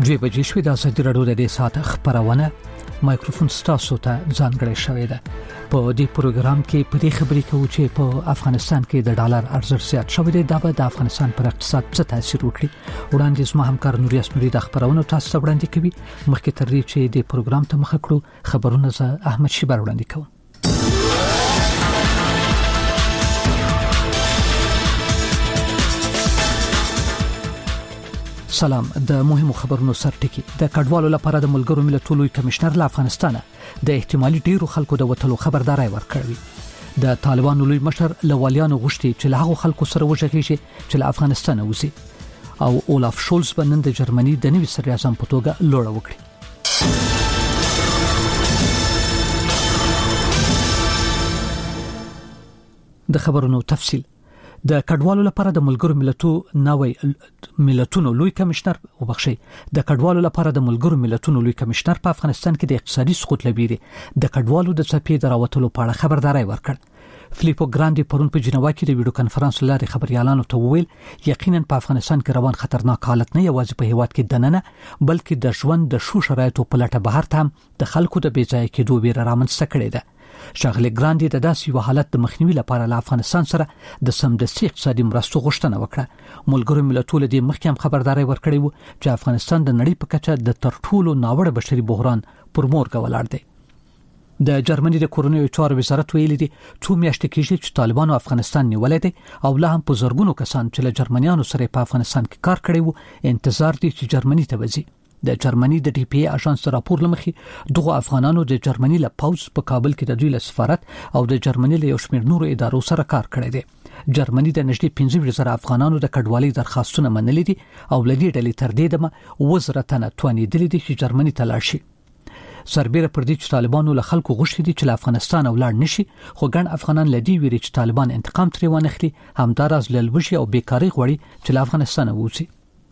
دوی بجې شوې د ازادي راډیو د دې ساعت خبرونه مایکروفون ستاسو ته ځانګړی شوی دی. په دې پروګرام کې په دې خبرې کوو چې په افغانستان کې د ډالر ارزښت زیات شوی دی. دا به د افغانستان پر اقتصاد څه تاثیر وکړي. وړاندې زما همکار نوري اسنوري د خبرونو تاسو ته وړاندې کوي. مخکې تر دې چې د پروګرام ته مخه کړو خبرونه زه احمد شیبر وړاندې کوم. سلام. د مهمو خبرونو سرټکی. د کډوالو لپاره د ملګرو ملتونو لوی کمشنر له افغانستانه د احتمالي ډیرو خلکو د وټلو خبرداري ورکړی. د طالبانو لوی مشر لوالیانو غوښتي چې له هغو خلکو سره وژغېږي چې له افغانستانه وځي او اولاف شولز بنن د جرمني د نوي صدر اعظم په توګه لوړ وکړي. د خبرونو تفصیل. د کډوالو لپاره د ملګرو ملتونو لوی کمشنر د کډوالو لپاره د ملګرو ملتونو لوی کمشنر په افغانستان کې د اقتصادي سقوط لپاره د کډوالو د څپې دراوتلو په اړه خبرداري ورکړ. فلیپو ګراندي پرون په جنیوا کې د ویډیو کانفرنس لارې خبريالانو ته وویل یقینا په افغانستان کې روان خطرناک حالت نه یوازې په هیواد کې دننه بلکې د ژوند د شو شرایطو په لټه بهر ته د خلکو د بیځای کېدو ویره رامنځته کړې ده. شاغلی ګراندي د داسې یو حالت د مخنیوي لپاره له افغانستان سره د سمدستي اقتصادي مرستو غوښتنه وکړه. ملګرو ملتونو د مخکې هم خبرداري ورکړې و چې افغانستان د نړۍ په کچه د ترټولو ناوړه بشري بحران پر مورګه ولاړ دی. د جرمني د کورونیو چارو وزارت ویلي دی 2 میاشتې کېږي چې طالبانو افغانستان نیولې دي او لا هم په زرګونو کسان چې له جرمنیانو سره په افغانستان کې کار کړی وو انتظار دي چې جرمني ته وځي. د جرمني د ډي پی ای اژانس راپور لمخې دغه افغانانو د جرمني له پاوز په کابل کې د دوی له سفارت او د جرمني له یو شمېر نورو ادارو سره کار کړی دی. جرمني د نږدې 15,000 افغانانو د کډوالۍ درخواستونه منلې دي او لدی ډلې تر دې دمه وزارتانه توانیدلې دي چې جرمني ته لاړ شي. سربېره پر دې چې طالبانو له خلکو غوښتي دي چې له افغانستان ولاړ نشي خو ګڼ افغانان لدی ویري چې طالبان انتقام ترې وانخلي همداراز لږی او بیکاری غوړي چې له افغانستان ووځي.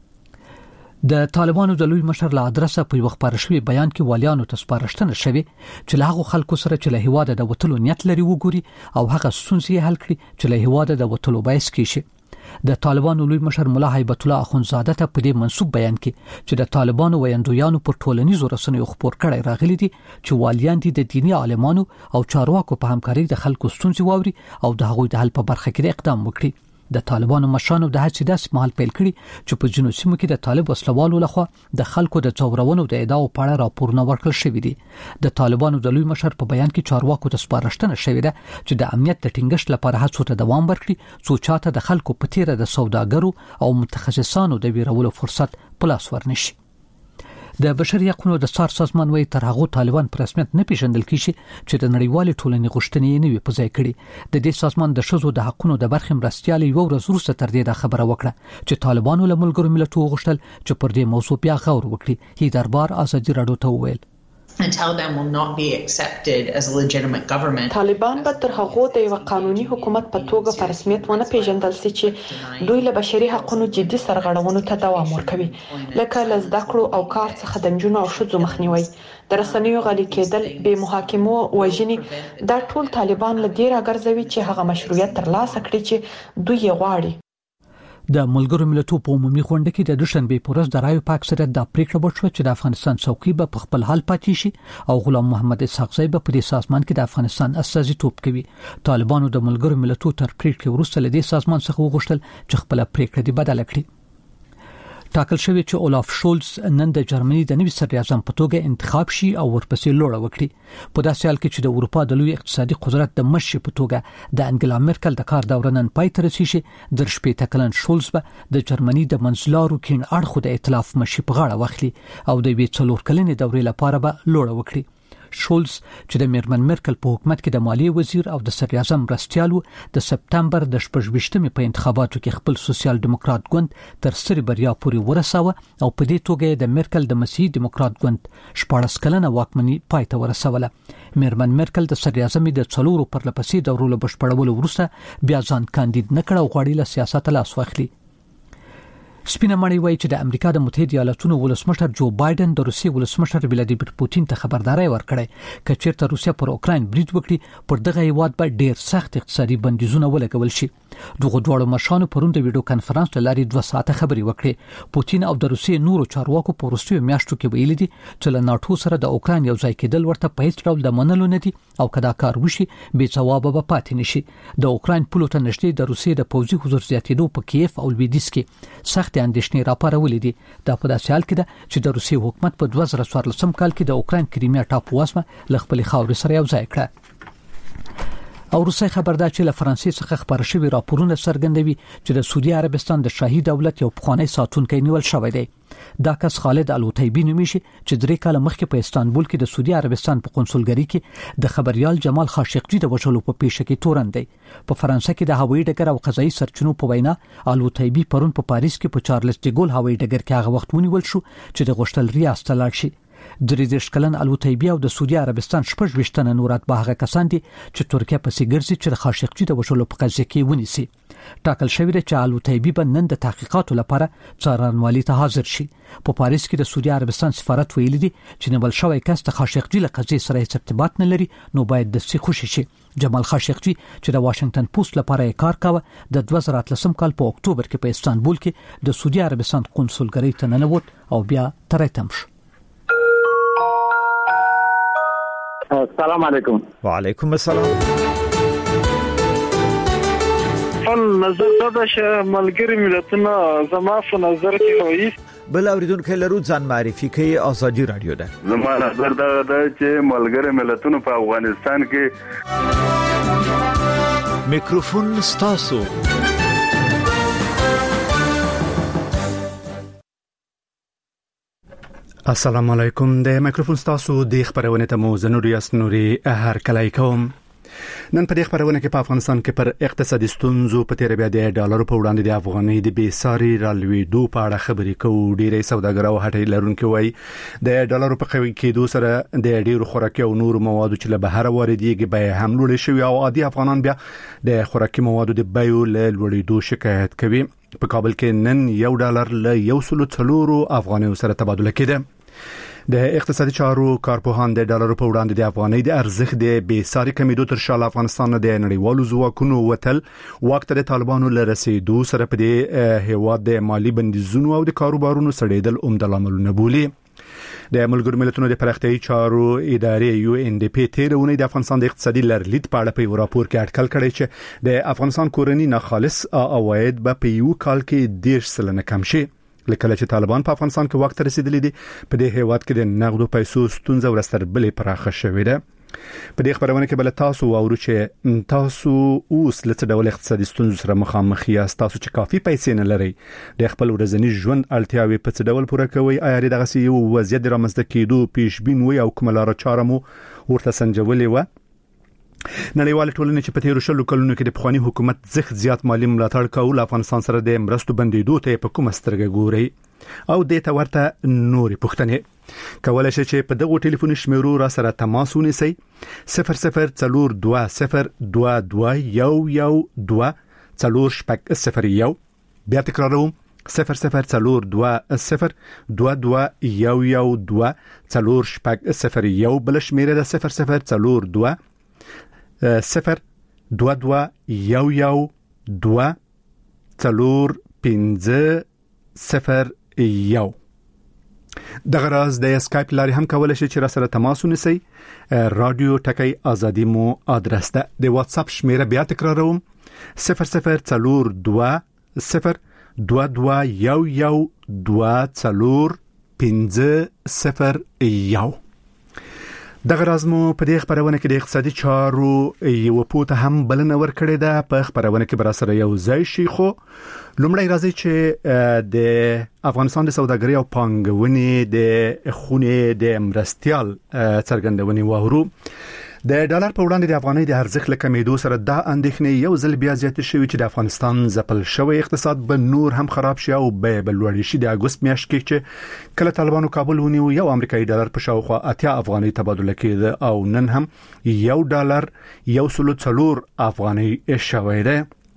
د طالبانو د لوی مشر له ادرسه په وخت پارښوي بیان کې والیانو ته سپارښتنه شوه چې له هغو خلکو سره چې له هیواد د وټلو نیت لري وګوري او هغه ستونزې حل کړي چې له هیواد د وټلو باعث کیږي. د طالبانو لوی مشر مولا هیبت الله اخونزاده ته په دې منسوب بیان کې چې د طالبانو ویندویانو پر ټولنیزو رسنیو خبر کړي راغلي دي چې والیان دي د دینی عالمانو او چارواکو په همکارۍ د خلکو ستونزې واوري او د هغوی د حل په برخه کې اقدام وکړي. د طالبانو مشرانو د هڅې داسې مهال پیل کړي چې په جنوب سیمو کې د طالب وسلوالو لخوا د خلکو د څورونو د ادعاو په اړه راپورونه ورکړل شوې دي. د طالبانو د لوی مشر په بیان کې چارواکو ته سپارښتنه شوې ده چې د امنیت د ټینګښت لپاره هڅو ته دوام ورکړي څو چاته د خلکو په تیره د سوداګرو او متخصصانو د ویرولو فرصت پلاس ورنشي. د بشري حقوقو د څار سازمان وایي تر هغه طالبان په رسمیت نه پیژندل کیږي چې د نړیوالې ټولنې غوښتنې نه وي په ځای کړي. د دې سازمان د شذو د حقوقو د برخې مرستيالي یو ورځ وروسته تر دې خبره وکړه چې طالبانو له ملګرو ملتونو غوښتل چې پر دې موضوع بیا غور وکړي. هی دربار ازادي راډیو ته وویل And Taliban will not be accepted as a legitimate government. طالبان به تر هغه د یو قانوني حکومت په توګه په رسمیت ونه پیژندل شي چې دوی له بشري حقوقو جدي سرغړونو ته دوام ورکوي لکه له زده کړو او کار څخه د نجونو او ښځو مخنیوي د رسنیو غلي کېدل به محاکمو وژنې دا ټول طالبان له دې راګرځوي چې هغه مشروعیت ترلاسه کړي چې دوی یې غواړي. د ملګرو ملتونو په عمومي غونډه کې د دوشنبه په ورځ د رایو په اکثریت د پریکړه وشوه چې د افغانستان څوکۍ به په خپل حال پاتې شي او غلام محمد اسحاق زی به په دې سازمان کې د افغانستان استازیتوب کوي. طالبانو د ملګرو ملتونو تر پریکړې وروسته له دې سازمان څخه وغوښتل چې خپل پریکړه دی بدل کړي. ټاکل شوی چې اولاف شولز نن د جرمني د نوي صدر اعظم په توګه انتخاب شي او ورپسې لوړ وکړي. په داسې حال کې چې د اروپا د لوی اقتصادي قدرت د مشر په توګه د انګلا مرکل د کار دوره نن پای ته رسیږي. د شپږ کلن شولز به د جرمني د منځلارو کین اړخو د ائتلاف مشر په غاړه واخلي او د 4 کلنې دورې لپاره به لوړ وکړي. شولز چې د میرمن مرکل په حکومت کې د مالیې وزیر او د صدر اعظم مرستیال د سپتمبر د 18مې په انتخاباتو کې خپل سوسیال دیموکرات ګوند تر سری بریا پورې ورساوه او په دې توګه د مرکل د مسیحي دیموکرات ګوند 14 کلنه واکمني پای ته ورسوله. میرمن مرکل د صدر اعظم د 4 پرلپسې دورو له بشپړولو وروسته بیا ځان کاندید نکړ او غواړي له سیاست لاس واخلي. سپینه مړی وایي چې د امریکا د متحده ایالاتونو ولسمشر جو بایدن د روسیې ولسمشر ولادیمیر پوتین ته خبرداري ورکړې چې چیرته روسیا پر اوکراین برید وکړي پر دغه هیواد به ډیر سخت اقتصادي بندیزونه ولګول شي. دغه دوه مشرانو پرون د ویډیو کانفرنس لاري 2 ساعته خبري وکړي. پوتین او د روسیې نورو چارواکو په وروستیو میاشتو کې ویلي دي چې له ناتو سره د اوکران یو ځای کېدل ورته په هیڅ ډول د منلو نه دي او کدا کار وشي به ثواب به پاتې نشي. د اوکران پولو ته نشته د روسیې د پوځي حضور زیاتېدو په کیف او لویدیس کې سخت اندېښنې راپارولې دي. دا په داسې حال کې ده چې د روسیې حکومت په 2014 کال کې د اوکران کریمیا ټاپو واسمه ل خپل خاورې سره یو ځای کړه. او روسي خبردار چې له فرانسې څخه خبر شوی راپورونه څرګندوي چې د سعودي عربستان د شاهي دولت یو پخوانی ساتونکی نیول شوی دی. دا کس خالد الوطیبی نومیږي چې 3 کال مخکې په استانبول کې د سعودي عربستان په قونسلګری کې د خبريال جمال خاشقجي د وژلو په پیښه کې تورن دی. په فرانسه کې د هوایي ډګر او قضایي سرچینو په وینا الوطیبی پرون په پاریس کې په چارلز ډیګول هوایي ډګر کې هغه وخت ونیول شو چې د غشتل ریاست لاړ شي. د کلن الوطیبی او د سعودي عربستان 18 نورات به هغه کسان دي چې ترکیه په سیګرزي چې د خاشقجي د وژلو په قضیه کې ونیسي. ټاکل شوی دی چې الوطیبی به نن د تحقیقاتو لپاره څارنوالي ته حاضر شي. په پاریس کې د سعودي عربستان سفارت ویلي دي چې نیول شوی کس د خاشقجي له قضیې سره هیڅ ارتباط نه لري نو باید د سې خوشي شي. جمال خاشقجي چې د واشنگټن پوسټ لپاره کار کاوه د 2013 کال په اکتوبر کې په استانبول کې د سعودي عربستان قونسلګری ته ننوت او بیا ترتم شو. السلام علیکم. وعلیکم السلام. نظر دا چې ملګری ملتونه زما په نظر کې وایي بل اوریدونکو لرو ځان معرفي کوي ازادي رادیو ده. زما نظر دا چې ملګری ملتونه په افغانستان کې میکروفون ستاسو. السلام علیکم. د میکروفون ستاسو د خبرونه ته مو زنوري اسنوري هر کله کوم. نن په دې خبرونه کې په افغانستان کې پر اقتصادي ستونزو په تیر بیا د ډالر په وړاندې د افغانۍ د بیساري رالوېدو په اړه خبرې کوو. ډېری سوداګر او هټۍ لرونکي وایي د ډالر په قوي کېدو سره د ډېرو خوراکي او نور موادو چې له بهر واردېږي بیه هم لوړې شوې او عادي افغانان بیا د خوراکي موادو د بیو له لوړېدو شکایت کوي. په کابل کې نن $1 له 1.4 افغانۍ سره تبادله کېده. د اقتصادي چارو کارپوهان د ډالر په وړاندې د افغانۍ د ارزښت د بیساري کمیدو تر شا افغانستان د نړیوالو ځواکونو وتل وخت د طالبانو له رسیدو سره په دې هیواد د مالی بندیزونو او د کاروبارونو سړېدل عمده لاملونه بولي. د ملګرو ملتونو د پراختیایي چارو ادارې UNDP تیرونی د افغانستان د اقتصادي لرلید په اړه په یو راپور کې اټکل کړی چې د افغانستان کورنی ناخالص عواید به په یو کال کې 10% کم شي. لکه چې طالبان په افغانستان کې وخت رسیدلی دي په دې هیواد کې د نقدو پیسو ستونزه ورستر بلې پراخه شوې ده. په دې خبرونه کې بل تاسو اورو چې تاسو اوس لته ډول اقتصادي ستونزو سره مخامخ یاست. تاسو چې کافي پیسې نه لري د خپل ورځنی ژوند اړتیاوې په څه ډول پوره کوي؟ آیا دغه یو وضعیت رامنځته کېدو پیش بین وي او کومه لار چاره مو ورته سنجولې و؟ نړیوال ټولنې چې په تیرو شلو کلونو کې د پخوانی حکومت زخ زیات مالی ملاتړ کول افغانستان سره د مرستو بندیدو ته په کومه سترګه ګوري او د ته ورته نورې پوښتنې کولای شي چې په دغه ټلیفون شمیرو را سره تماس ونیسئ 004222112401. بیا تکراروم 004222112401. بل شمیره ده 0042 022224501. دغه راز د اسکایپ لارې هم کولای شئ چې را سره تماس ونیسئ. رادیو ټکی ازادي مو ادرس ده. د واتس اپ شمیره بیا تکراروم 004222112401. دغه راز مو په دې خبرونه کې د اقتصادي چارو یو پوته هم بلنه ورکړې ده. په خبرونه کې بر سره یو ځای شي خو لومړی راځي چې د افغانستان د سوداګرۍ او پانګونې د خونې د مرستيال څرګندونې وورو. د ډالر په وړاندې د افغانۍ د ارزښت له کمیدو سره دا اندېښنې یو ځل بیا زیاتې شوې چې د افغانستان ځپل شوی اقتصاد به نور هم خراب شي او به لوړ شي. د اگست میاشت کې چې کله طالبانو کابل ونیو یو امریکایي ډالر په شاوخوا 80 افغانۍ تبادله کېده او نن هم $1 1.4 افغانۍ شوی دی.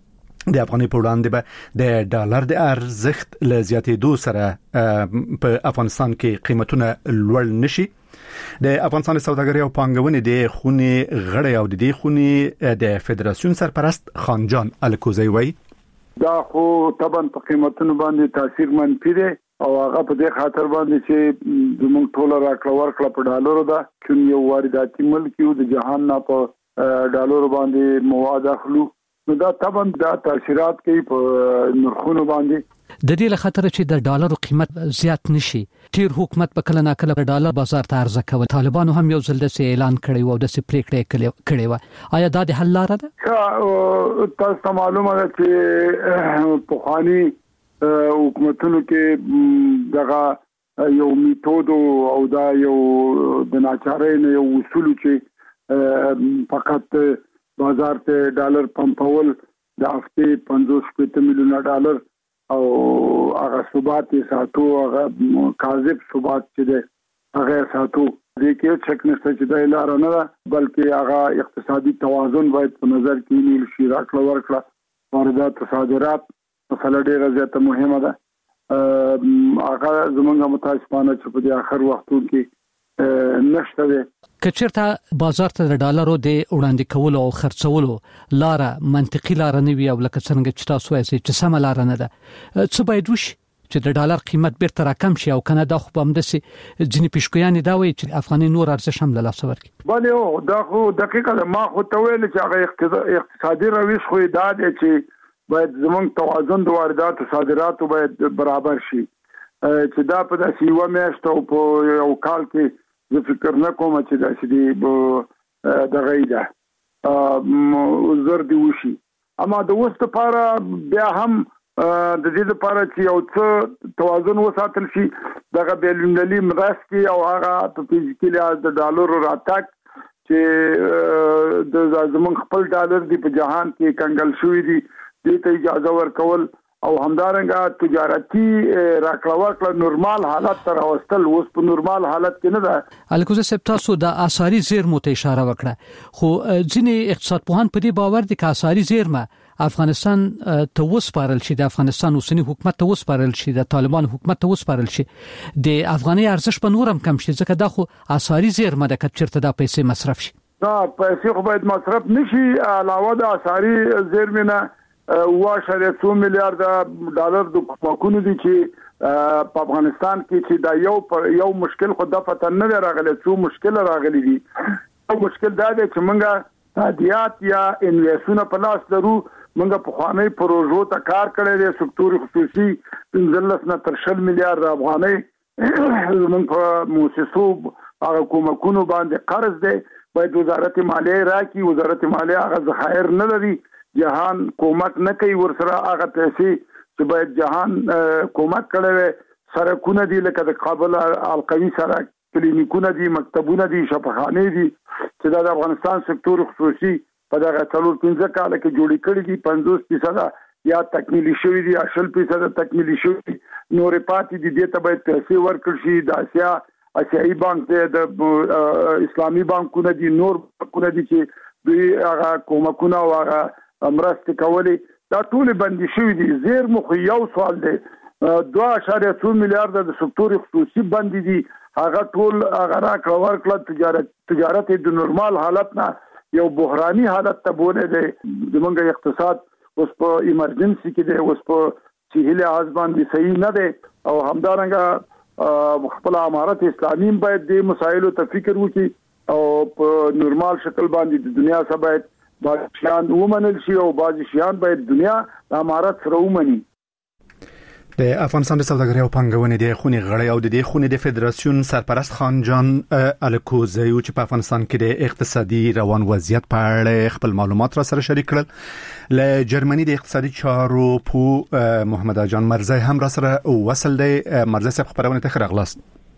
د افغاني په وړاندې به د ډالر د ارزښت له زیاتېدو سره په افغانستان کې قیمتونه لوړ نشي. د افغانستان سوداګرۍ او پانګونې د خونې غړی او د دې خونې د فدراسیون سرپرست خانجان الکوزی وایي دا خو طبعا په قیمتونو باندې تاثیر منفي دی او هغه په دې خاطر باندې چې زموږ ټول راکړه ورکړه په ډالرو ده کوم یو وارداتي ملک یو د جهان نه په ډالرو باندې مواد اخلو نو دا طبعا دا تاثیرات کوي په نرخونو باندې. د دې له خاطر چې د ډالرو قیمت زیات نشي تیر حکومت په کله ناکله د ډالر بازار ته عرضه کوي. طالبانو هم یو ځل د اعلان کړی او د پریکړې کړې و. آیا دا د حل لاره ده؟ تاسو معلومه ده چې په خواني حکومتونو کې دغه یو میتود او دا یو د ناچارۍ نه یو اصول چې فقط بازار ته ډالر پمپول د هفته 50 میلیون ډالر او هغه ثبات ساتو هغه کاذب ثبات چې ده هغه ساتو دې کې چک نشته چې د لار نه بلکې هغه اقتصادي توازن باید په نظر کې نیول شي. راکړه ورکړه واردات صادرات مسله ډیره زیاته مهمه ده. هغه زمونږه متاسفانه چې په دې اخر وختونو کې نشته ده. کچرته بازار ته د ډالرو د وړاندې کولو او خرڅولو لار منطقي لار نه وي او لکه څنګه چې تاسو وایي چې سم لار نه ده څه باید وشي چې د ډالر قیمت بیرته راکم شي او کنه دا خو هم د ځینې پیشګویان دا وایي چې افغاني نور ارزښت هم له لاسه ورکړي. باندې دا خو دقیقاً ما خو ته ویل چې هغه اقتصادي روش خو دا دی چې باید زمونږ توازن د واردات او صادراتو باید برابر شي چې دا په داسې یو میاشت او په یو کال کې زه فکر نه کوم چې داسې دی د غیده زر دی وشي. اما د اوس لپاره بیا هم د دې لپاره چې یو څه توازن وساتل شي دغه بیلونلي مرستې او هغه په فزیکي لحاظ د ډالرو راتګ چې د زمونږ خپل ډالر دی په جهان کې کنګل شوی دی دې ته اجازه ورکول او همدارنګه تجارتي راکړه ورکړه نورمال حالت ته راوستل اوس په نورمال حالت کې نه ده. الکوزه صاحب تاسو د آثاري زیرمو ته اشاره وکړه خو ځینې اقتصاد پوهان په دې باور دي چې آثاري زیرمه افغانستان ته وسپارل شي د افغانستان اوسنی حکومت ته وسپارل شي د طالبان حکومت ته وسپارل شي د افغاني ارزښت په نورم کم شي ځکه دا خو آثاري زیرمه د کچرته د پیسې مصرف شي. دا پیسې خو باید مصرف نشي علاوه د آثاري زیرمه 1.2 میلیارډ ډالر د کومکونو دي چې په افغانستان کې چې دا یو مشکل خو د فتن نه راغلی څو مشکل راغلي دي. یو مشکل دا دی چې موږ تادیات یا انویسونه په لاس درو موږ په خواني پروژو ته کار کړی دی سکتور خصوصي 15 نه تر 20 میلیارډ افغانۍ موږ په موسسو هغه کومکونو باندې قرض دی باید وزارت مالیه راکړي. وزارت مالیه هغه ذخایر نه لري جهان کومک نه کوي ورسره هغه پیسې چې باید جهان کومک کړي سرکونه دي لکه د کابل القوي سره کلینیکونه دي مکتبونه دي شفاخانه دي چې د افغانستان سکتور خصوصي په دغه 3-15 کال کې جوړی کړي دي 50% یا تکمیلی شوی دي 80% تکمیلی شوی نور پاتې دي دې ته باید پیسې ورکړي شي. د آسیایي بانک د اسلامي بانکونه دي نور بانکونه دي چې دوی هغه کومکونه او هغه مرستې کولې دا ټول بندي شوی دي. زیر مخ یو سوال دی 2.2 میلیارډ د سکتور خصوصي بندي دي هغه ټول هغه راکړه ورکړه تجارت د نورمال حالت نه یو بحراني حالت ته بوله دي. زمونږ اقتصاد اوس په ایمرجنسي کې دی اوس په صحیح لحاظ باندې صحیح نه دی او همدارنګه خپل امارت اسلامي باید د مسایلو ته فکر وکړي او په نورمال شکل باندې د دنیا سره باید شیان ومنل شي او بعضی شیان باید دنیا د امارت سره ومني. د افغانستان د سوداګرۍ او پانګونې د خونې غړی او د دې خونې د فدراسیون سرپرست خانجان الکوزی چې په افغانستان کې د اقتصادي روان وضعیت په اړه خپل معلومات را سره شریک کړل. له جرمني د اقتصادي چارو په محمد جان مرزي هم را سره وصل دی. مرزي صاحب خبرونه ته راغلاست.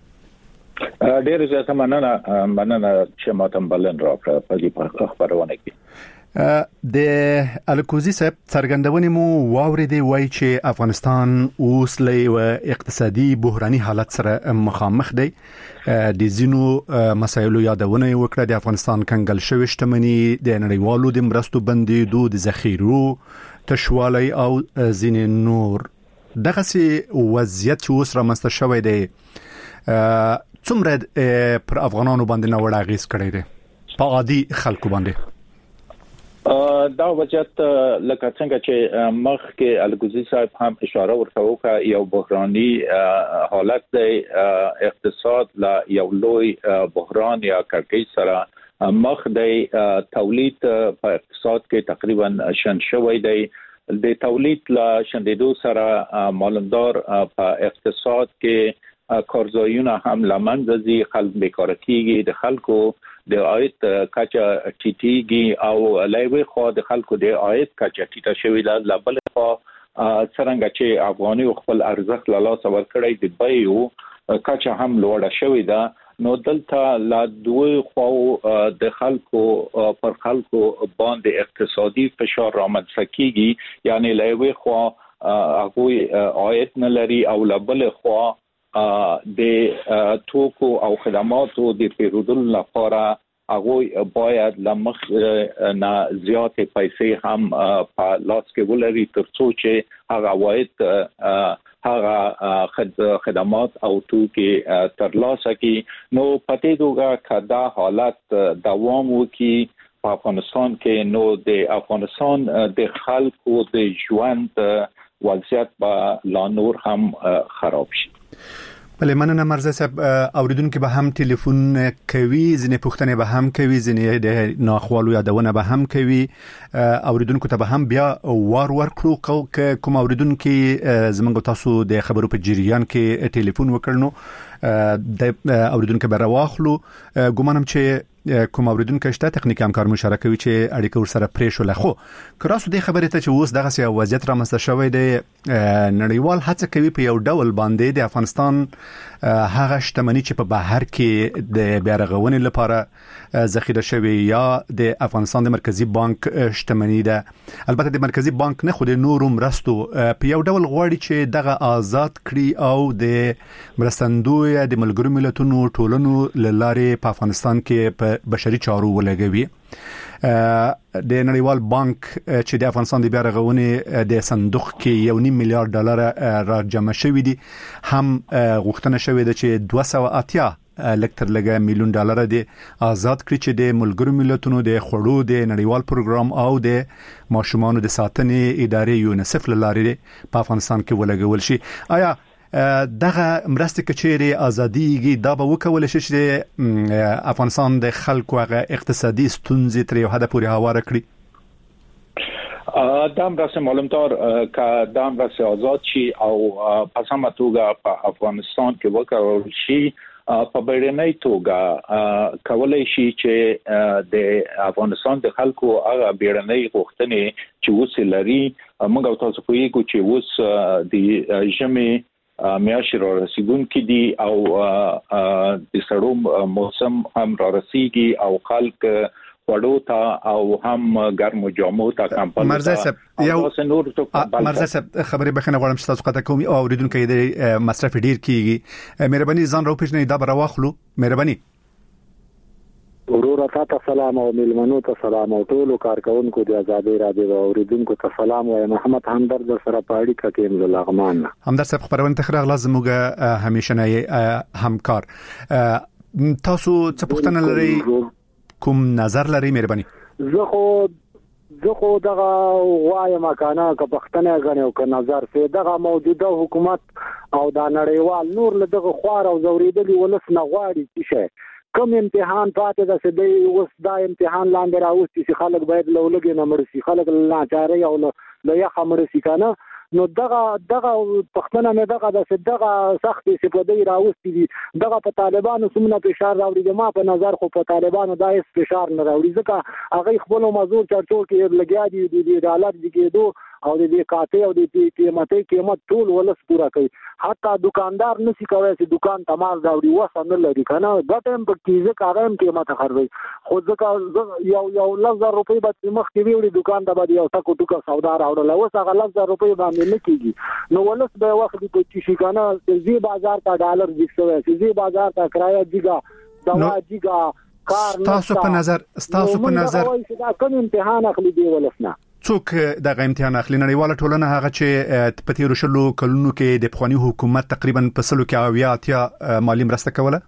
ډېر زیاته مننه چې ماته بلن راکړه په دې خبرونه کې. د الکوزي صاحب څرګندونې مو واورېدې وای چې افغانستان اوس له اقتصادي بحراني حالت سره مخامخ دی. د زینو مسایلو یادونه وکړه، د افغانستان کنګل شوی شتمنۍ، د نړیوالو د مرستو بندیدو، د ذخیرو تشوالی او ځینې نور. دغه سي وضعیت چې اوس رامنځته شوی دی څومره پر افغانانو باندې نوړ اغیز کړی دی په عادي خلکو باندې؟ دا وضعیت لکه څنګه چې مخکې الګوزي صاحب هم اشاره ورته وکړه، یو بحراني حالت دی. اقتصاد لا یو لوی بحران یا کړکۍ سره مخ دی. تولید په اقتصاد کې تقریبا شن شوی دی. د تولید لا شندېدو سره معلومدار په اقتصاد کې کارځایونه هم لمنځه ځي، خلک بیکاره کیږي، د خلکو د عاید کچه ټیټیږي او لایوي خو د خلکو د عاید کچه ټیټه شوې ده. لبل خو څنګه چې افغاني خپل ارزښت له لاسه ورکړی د بیو کچه هم لوړه شوې ده. نو دلته لا دوی خو د خلکو پر خلکو باندې اقتصادي فشار رامنځته کیږي، یعنی لایوي خو هغه عاید نه لري او لبل خو د توکو او خدماتو د پیرودلو لپاره هغه باید لمخ نه زیاتې پیسې هم په لاس کې ولري ترڅو چې هغه عواید هغه خدمات او توکي ترلاسه کړي. نو پته دوګه کدا حالت دوام وکړي په افغانستان کې، نو د افغانستان د خلکو د ژوند وضعیت به لا نور هم خراب شي. بله مننه مرزا صاحب. اوریدونکو به هم ټلیفون کوي، ځینې پوښتنې به هم کوي، ځینې د ناخوالو یادونه به هم کوي. اوریدونکو ته به هم بیا وار ورکړو. کوم اوریدونکو زمونږ تاسو د خبرو په جریان کې ټلیفون وکړنو د اوریدونکو به راواخلو. ګومانم چې کوم اوریدونکو شته تخنیکی همکار مشارکت کوي چې اړیکه ور سره پرې شو. خو کراسو د خبرې ته چې اوس دغه سي وضعیت رامنځته شوی دی، نړیوال هڅه کوي په یو ډول باندې د افغانستان هغه شتمنۍ چې په بهر کې د بیارغونې لپاره ذخیره شوی یا د افغانستان د مرکزی بانک شتمنۍ ده. البته د مرکزی بانک نه خو د نورو مرستو په یو ډول غواړي چې دغه آزاد کړي او د مرستندوی د ملګرو ملتونو ټولنو لاره په افغانستان کې په بشري چارو ولګوي. د نړیوال بانک چې د افغانستان د بیارغونې د صندوق کې $1.5 میلیارډ را جمع شوی دي، هم غوښتنه شوې ده چې 280 لکتر لګه $1 میلیون د آزاد کړي چې د ملګرو ملتونو د خړو د نړیوال پروګرام او د ماشومانو د ساتنې ادارې یونیسف لاره په افغانستان کې ولګول شي. آیا دغه مرستې کچېری ازاديږي دا به وکول شي چې افغانستان د خلکو هغه اقتصادي ستونزې تر یو حد پورې هواره کړي؟ دام راس معلومدار که دام راس آزاد شي او پس هم توګه په افغانستان کې وکړل شي، په بیرنۍ توګه کولای شي چې د افغانستان د خلکو هغه بیرنۍ غوښتنې چې وسه لري. موږ تاسو کویږو چې وس د ژمي میاشتې را رسیدونکې دي او د سړو موسم هم را رسیږي او خلک وړو ته او هم ګرمو جامو ته کمپل. مرزا صاحب خبرې بخنه غواړم چې تاسو قطع کوم او اوریدونکو د مصرف ډیر کیږي. مهرباني ځان راوپېژنئ، دا به راواخلو. مهرباني. ورور ته سلام او ملمنو ته سلام او ټولو کارکونکو د آزادۍ رادیو اوریدونکو ته سلام وایم. محمد همدرد سره پاړی کتیم له لغمان. همدرد صاحب خبرونه تخریغ لازم موږ همیشنه همکار. تاسو څه پوښتنه لرئ، کوم نظر لرئ؟ مهرباني. زه خو دغه وایم کنه که پښتنه غنیو که نظر سي دغه موجوده حکومت او د نړیوال نور له دغه خوار او زوریدلی ولس نه غواړي چې کوم امتحان پاتې ده چې دی اوس دا امتحان لاندې راوستي چې خلک باید لولګي نه مرسي، خلک لاچاري او له یخه مرسي کنه. نو دغه پښتنه مې دغه د دغه سختي سپدې راوستي دي. دغه په طالبانو سمونه فشار راوړي. ما په نظر خو په طالبانو دا هیڅ فشار نه راوړي، ځکه هغه خپل مزور چرچور کې لګیا دي د حالت دي کېدو او د کاته او د قیمت ټول ولس پورا کوي. حتی دکاندار نشي کولای چې دکان تمام راوړي وسه نه لري کنه دا ټیم په کیزه کارم قیمت خرڅوي خو ځکه یو 1000 روپۍ به مخ کې ویوړي دکان ته باندې یو ټکو ټکو سودا راوړل اوس هغه 1000 روپۍ باندې نه کیږي. نو ولس به وخت په چې کنه زی بازار ته ډالر جګسوي زی بازار ته کرایه جګه دوا جګه کار تاسو په نظر دا کوم امتحان اخلي دی ولسنه څوک دغه امتحان اخلي؟ نړیواله ټولنه هغه چې په تیرو شلو کلونو کې د پخوانی حکومت تقریبا په سلو کې 80 مالی مرسته کوله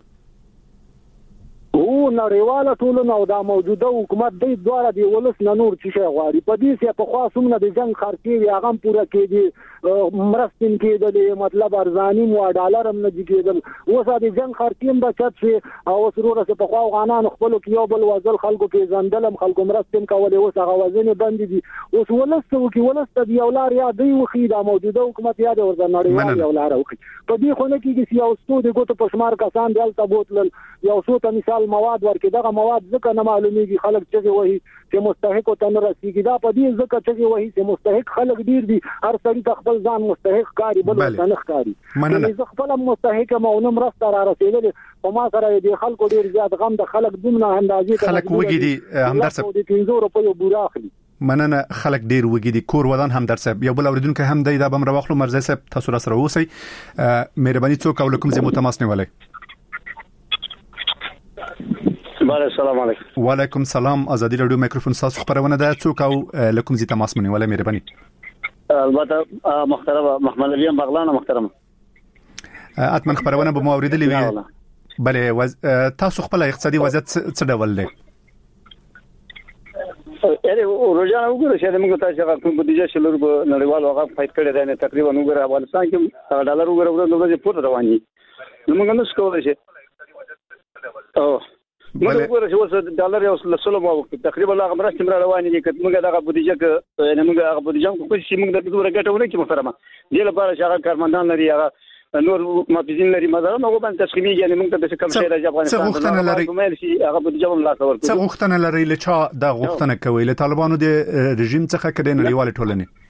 او نړیواله ټولنه او دا موجوده حکومت د دواره دی ولس نه نور چې غواړي په دې چې په خاصونه د جنگ خرچي هغه پوره کېږي مرستین کېدل مطلب ارزانی مو ډالر هم نه کېدل اوس د جنگ خرچیم بچت شي او سرور چې په خوا غانان خپل کې یو بل وزل خلکو کې ځندلم خلکو مرستین کولې اوس هغه وزن بند دي اوس ولس کې ولس ته یو لار یا دی وخی دا موجوده حکومت یاد ورته نړیواله یو لار وخی په دې خونه کې چې یو ستو د ګوتو پشمار کسان دلته بوتل یو څو ته مثال مواد ورکې دغه مواد ځکه نه معلومیږي خلک چې وایي چې مستحق ته نه رسیږي دا په دې ځکه چې وایي چې مستحق خلک ډیر دي هر څړي خپل ځان مستحق کاری بل نه ښکاری چې خپل مستحق مونږ مرسته را رسیدل په ما سره دې خلکو ډیر زیات غم د خلک دومره اندازې خلک وګي دي همدار صاحب د 300 روپیو بورا اخلي مننه خلک ډیر وګي دي کور ودان همدار صاحب یو بل اوریدونکو هم دی دا بم راوخلو مرزي صاحب تاسو را سره اوسئ مهرباني څوک او کوم زمو تماس نیولای السلام علیکم وعلیکم السلام ازادي رادیو میکروفون تاسو خبرونه ده څوک او لکم زی تماس منی ولا مهرباني البته محترم محمد علي بغلان محترم اتمن خبرونه به مو اوریدلې وي بله تاسو خپل اقتصادي وضعیت څه ډول دی یعنی روزانه وګورئ چې موږ تاسو هغه کوم بودیجه شلور په نړیوال هغه فایټ کړی دی تقریبا وګورئ افغانستان کې ډالر وګورئ نو د پورته روان دي نو موږ نو څه کولی شي موږ وګورئ چې اوس ډالر یو لسلو مو تقریبا هغه مرستې مر روانې دي چې موږ دغه بودیجه کې یعنی موږ هغه بودیجه کوم چې موږ د دوه ګټونه کې محترمه دې لپاره چې هغه کارمندان لري هغه نور مافیزین لري مثلا هغه باندې تسخیمي یعنی موږ ته کم شي راځي افغانستان هغه بودیجه هم لا څور څه غوښتنه لري لچا د غوښتنه کوي له طالبانو د رژیم څخه کډې نړیواله ټولنه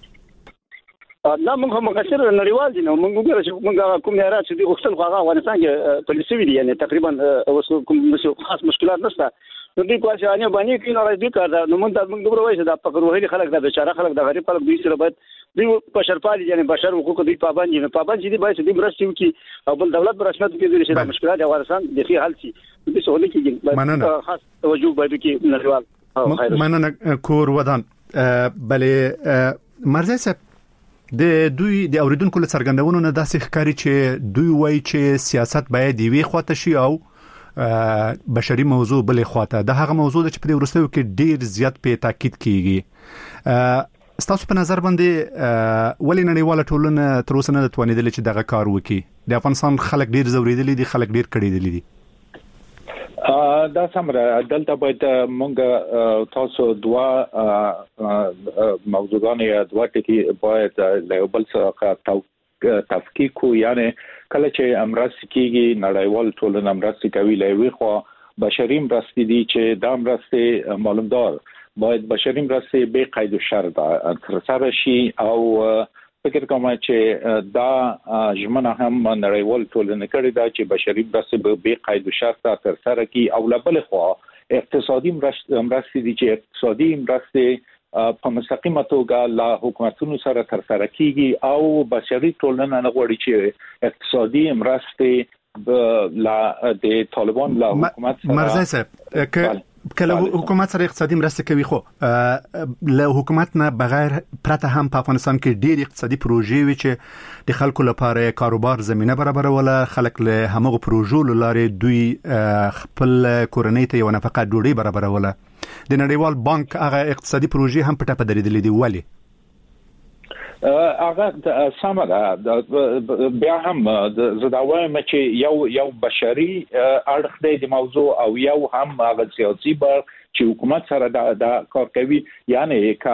دا موږ هم مقصر نړیوال دي نو موږ وګورئ چې موږ کوم یاره چې د غوښتل خو هغه افغانستان کې پولیسي دي یعنی تقریبا اوس کوم خاص مشکلات نشته نو دوی کوم څه نه باندې کې نه راځي کار دا نو موږ دومره وایي چې دا فقر وهلي خلک دا بیچاره خلک د غریب خلک دوی سره باید دوی بشرپالي یعنی بشر حقوق دوی پابند دي چې باید دوی مرستې وکړي او بل دولت برسمت کې چې د مشکلات افغانستان د خي حل شي دوی څه ولې کېږي خاص توجه باید کې نړیوال مننه کور ودان بلې مرزي صاحب د دوی د اوریدونکو له څرګندونو نه داسې ښکاري چې دوی وایي چې سیاست باید یوې خواته شي او بشري موضوع بلې خواته د هغه موضوع چې په ورستیو کې ډیر زیات په تاکید کیږي تاسو په نظر باندې ولې نړیواله ټولنه تر اوسه نه توانیدل چې دغه کار وکړي د افغانستان خلک ډیر زوریدلي دي خلک ډیر کړي دي دا سمره دلته باید مونږ تاسو دوا موضوعان یا دوا ټکی باید له بل څخه تفکیک کو یعنی کله چې امرستي کیږي نړیوال ټولنه امرستي کوي لوي خو بشري مرستي دي چې دا مرستي معلومدار باید بشري مرستي به قید و شرط تر سره شي او فکر کوم چې دا ژمنه هم نړیوال ټولنه کړې ده چې بشري مرستې به قید و شرط تر سره کی او بل خو اقتصادي مرستې دي چې اقتصادي مرستې په مستقیمه توګه لا حکومتونو سره تر سره کیږي او بشري ټولنه نه غواړي چې اقتصادي مرستې لا د طالبان لا حکومت سره مرزي صاحب کله حکومت سره اقتصادي مرسته کوي خو له حکومت نه بغیر پرته هم په افغانستان کې ډېر اقتصادي پروژې وي چې د خلکو لپاره کاروبار زمينه برابروله خلک له همغه پروژو لاره دوی خپل کورنۍ ته یو نفقه ډوډۍ برابروله د نړیوال بانک هغه اقتصادي پروژې هم پټه پدریدلې دي ولی هغه سمره بیا هم زداوایم چې یو بشري اړخ دی د موضوع او یو هم هغه سیاسي بر چې حکومت سره دا کار کوي یعنی کا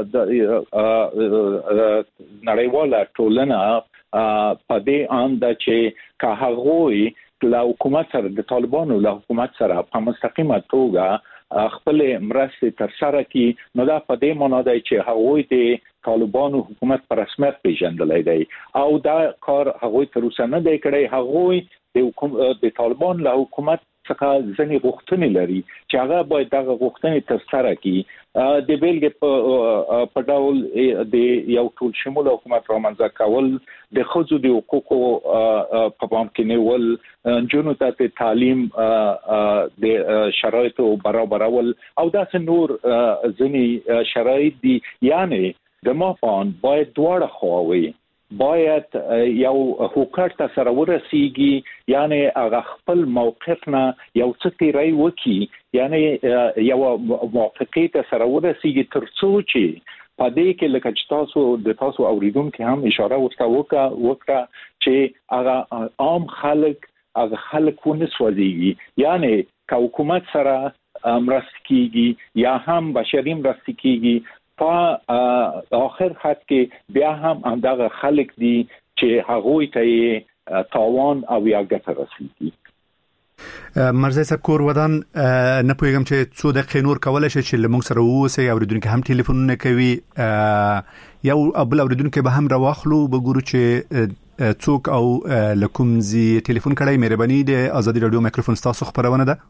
نړیواله ټولنه په دې اند چې کا هغوی له حکومت سره د طالبانو له حکومت سره په مستقیمه توګه خپل مرستې تر سره کی نو دا په دې معنی دی چې هغوی د طالبانو حکومت پر رسمیت پیژندلای دی او دا کار هغوی تر اوسه نه دی کړی. هغوی د طالبان له حکومت څخه ځنې غوښتنې لري چې هغه باید دغه غوښتنې تر سره کړي. د بیلګې په ډول د یو ټول شموله حکومت رامنځته کول، د ښځو د حقوقو په پام کې نیول، نجونو ته تعلیم د شرایطو برابرول او داسې نور ځینې شرایط دي. یعنی د مافان باید دواړه خواوې باید یو حکومت ته سره ورسیږي، یعنی هغه خپل موقف نه یو څه تیری وکي، یعنی یو موافقه ته سره ورسیږي ترڅو چې په دې کې لکه چې تاسو اوریدونکو هم اشاره وکړه چې هغه عام خلک ونه سوځيږي. یعنی که حکومت سره مرسته کیږي یا هم بشري مرسته کیږي په آخر خط کې بیا هم دغه خلک دي چې هغوی ته تاوان او یا ګټه رسیږي. مرزا صاحب کور ودان نه پوهیږم چې څو دقیقې نور کولای شي چې لمونږ سره ووسي. اوریدونکو هم ټلیفونونه کوي، یو ابل اوریدونکو به هم راوخلو بګورو چې څوک او لکم زی ټلیفون کړای. مهرباني د ازادي رادیو مایکروفون تاسو خبرونه ده.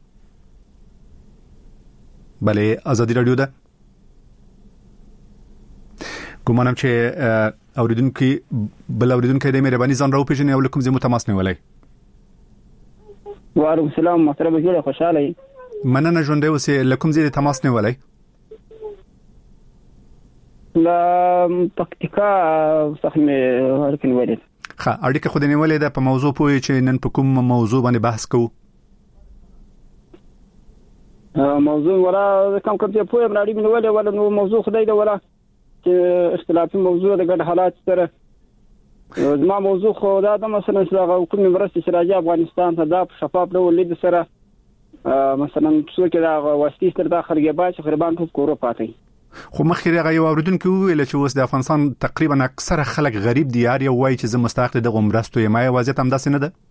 بله ازادي رادیو ده. ګومانم چې اوریدونکو د مهرباني ځان راو پیژنې او لکم زی متماس نه ولای. وعلیکم السلام محترم جوړه خوشاله مننه ژوندې اوسې. لکم زی تماس نه ولای لا پکتیکا څخه ورکن ولید. ښه اړیکه خو دې نیولې ده په موضوع پوهې چې نن په کوم موضوع باندې بحث کوو؟ موضوع ولا کم چې پوهې باندې نیولې ولا نو موضوع خدای دی ولا چې اختلافي موضوع د ګډ حالات سره زما موضوع خو دا د مثلا چې حکومت مرستې سراجي افغانستان ته دا شفاف ډول لید سره مثلا څوک دا واسطې سره د خرګبا چې خربان ټول کورو پاتې. خو مخکې هغه یو اوریدونکو ویل چې اوس د افغانستان تقریبا اکثره خلک غریب دي، یار یو وایي چې زه مستحق دغه مرستو یم. یا وضعیت هم داسې نه ده؟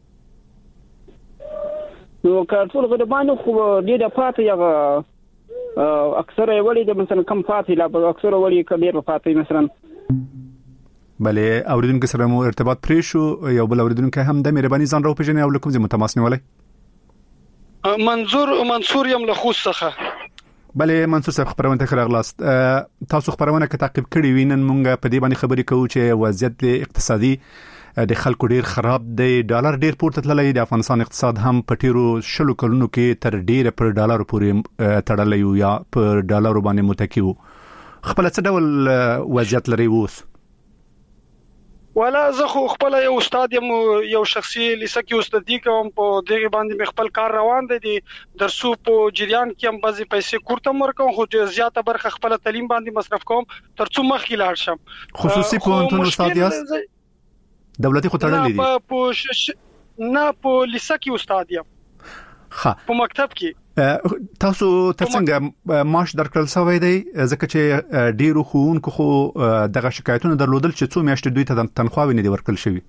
نو کارټول غریبانو خو ډېر پاتې هغه اکثره ولی د مثلا کم پاتې لا اکثره ولی کډیر پاتې مثلا. بله اوریدونکو سره مو ارتباط پرې شو. یو بل اوریدونکو هم د مهرباني ځان راو پیژنې او لکم زی متماس نه ولای. منصور یم له خوست څخه. بله منصور صاحب خبرونه ته راغلاست. تاسو خبرونه کې تعقیب کړی وینن مونږ په دې باندې خبرې کوو چې وضعیت اقتصادي د خلکو ډیر خراب دی. ډالر ډیر پورته تللی دی. افغانستان اقتصاد هم په تیرو 10 کلونو کې تر ډیره پر ډالر پورې تړلی و یا پر ډالر باندې متکی و. خپل څه ډول وضعیت لري اوس؟ ولا زه خو خپل یو استاد یم، یو شخصي لیسه کې استادي کوم، په دغه باندې خپل کار روان دی. درسو په جریان کې هم بعضی پیسې کورته مرکم، خو زیاته برخه خپل تعلیم باندې مصرف کوم ترڅو مخکې لاړ شم. خصوصي پوهنتون استاد یاست؟ دولتي خو تړلې دي؟ نه په لیسه کې استاد یم. په مکتب کې. تاسو څنګه معاش درکړل شوی دی؟ ځکه چې ډیرو ښوونکو خو دغه شکایتونه درلودل چې څو میاشتې دوی ته تنخواوې نه دي ورکړل شوی.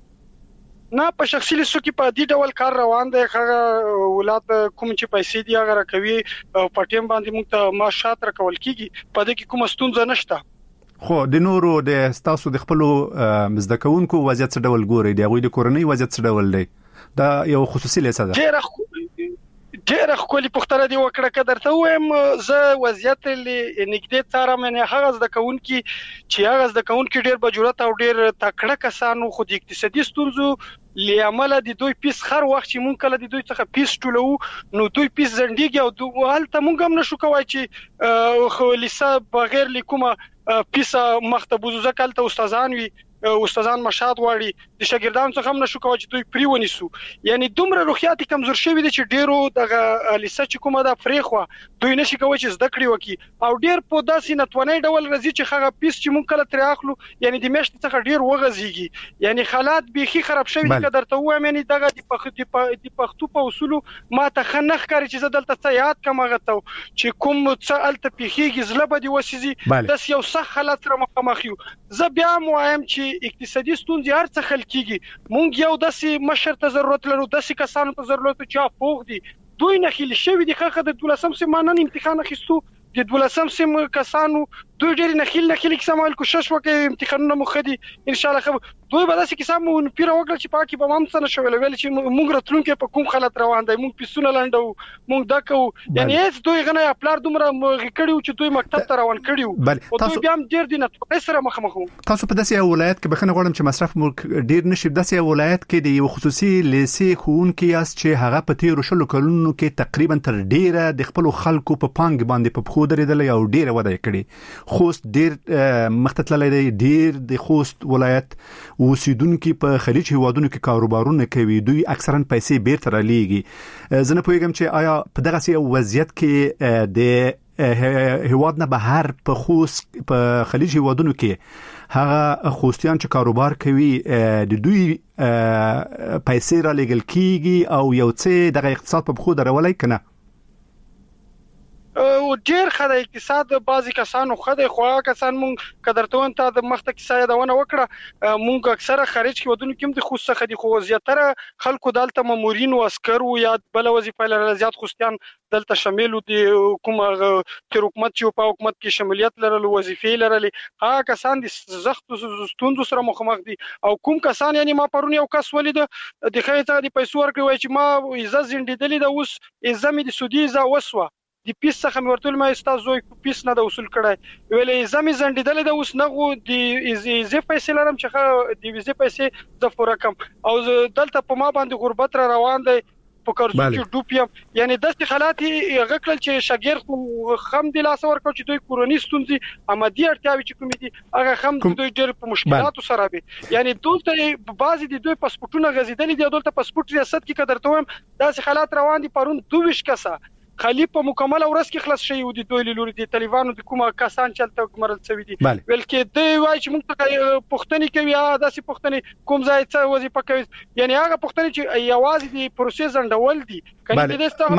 نه په شخصي لیسو کې په دې ډول کار روان دی. هغه ولادت کوم چې پیسې دی هغه راکوي او په ټیم باندې موږ ته معاشات راکول کیږي. په دې کې کوم ستونزه نشته. خو د نورو د تاسو د خپل مزد کوونکو وضعیت څه ډول ګوري؟ دی هغوی د کورنۍ وضعیت څه ډول دی؟ دا یو خصوصي لیسه ده. ډېر خولي پختره دی وکړه کدرته وایم زه وضعیت نګدې څارم. نه هغه د کونکي چې هغه د کونکي ډېر بجورت او ډېر تکړه کسانو خو د اقتصادي ستونزو لامل د دوی پیس خر وخت چې مونږ کله د دوی څخه پیس ټولو نو دوی پیس زندګي او حالت مونږ هم نشو کوای چې خو لیسه بغیر لیکومه پیس مختبوزه ځکه ته استادان وي استادان مشاد واړي د شاګردانو څخه هم نشو کوای چې دوی پریونی سو. یعنی دومره روحیاتي کمزور شوی دي چې ډیرو دغه لیسه چې کومه د فریخوا دوی نشي کوای چې زده کړی وکي او ډیر په داسې نتونی ډول راځي چې هغه پیس چې مونږ کله تر اخلو یعنی د میاشتې څخه ډیر وغځيږي. یعنی حالات بيخي خراب شوی دي کدرته وایم. یعنی دغه د پښتو په اصول ما ته خنخ کاری چې زدل ته یاد کوم غته چې کوم څه الته پیخيږي زلبه دی وسيزي داس یو صح حالت سره مخامخ یو. زه بیا وایم چې اقتصادي ستونزې هر څه خل کیږي. مونږ یو داسې مشر ته ضرورت لرو، داسې کسانو ته ضرورت چې پوښ دي دوی نخیل شوی دي خخه د 12 سیمانه امتحان اخیستو د 12 سیم کسانو دوی ډېر نخیل کسمال کوشش وکړي امتحانونه مخدي ان شاء الله دوی به داسې کسان مون پیر وکړي چې پاکي به هم څه نشول ویل چې موږ راتلونکي په کوم حالت روان دي موږ پیسونه لاندو موږ دکو یعنی هیڅ دوی غنه خپل دومره غکړیو چې دوی مکتب ته روان کړیو او دوی بیا هم ډېر دي نه سره مخ تاسو په داسې ولایت کې بخنه غواړم چې مصرف ملک ډېر نشي داسې ولایت کې د یو خصوصي لیسي خونکي اس چې هغه په تیر شلو کلونو کې تقریبا تر ډیره د خپل خلکو په پانګ باندې په خو درېدل او ډیره وده کړي خوست ډیر مختتللی دی ډیر د خوست ولایت اوسیدونکو په خلیج هیوادونو کې کاروبارونه کوي دوی اکثرا پیسې بیرته را لیږي زه نه پوهیږم چې آیا په دغه سي وضعیت کې د هیواد نه بهر په خوست په خلیج هیوادونو کې هغه خوستیان چې کاروبار کوي د دوی پیسې را لګل کیږي او یو څه د اقتصاد په خو درولای کنه او ډیر خدای اقتصاد بعضی کسانو خدای خو کسان مونږ قدرتون ته د مخته کیسه دونه وکړه مونږ اکثره خارج کې ودونو کې د خوسته خدي خو زیاتره خلکو دالته مامورین او عسكر او یا بل وظیفه لري زیات خوستيان دلته شامل دي کوم تر حکومت چې په حکومت کې شمولیت لري وظیفې لري هغه کسان د زخت ستوندو سره مخامخ دي او کوم کسان یعنی ما پرون یو کس ولید د خیته د پیسو ورکوي چې ما عزت زندیدلی د اوس عزت د سودی ز وسوه د پیس څخه ورتل ما استاد زوی پیس نه د وصول کړای ویلې زمي زندیدل د اوس نغو د ایزه پیسې لرم چې د ویزه پیسې د فورکم او دلته په ما باندې غربت را روان دی په قرضو کې ډوپیم یعنی د حالات غکل چې شاګرد خم د لاس ورکو چې دوی کورونی ستونزې امدي اړتیاوي چې کوم دي هغه خم دوی ډېر په مشکلاتو سره دي یعنی دلته بعضي د دوی پاسپورتونه غزیدل دي دلته پاسپورت ریاست کې قدرته ويم داسې حالات روان دي پرون 22 کسه خلی په مکمل ورځ کې خلاص شي او د دوی لوري د طالبانو د کومه کسان چلته مرل څوي دي بلکې دوی وایي چې موږ ته پښتني کوي داسې پښتني کوم ځای څه وظیفه کوي یعنی هغه پښتني چې یوازې د پروسس انډول دي کني د دسته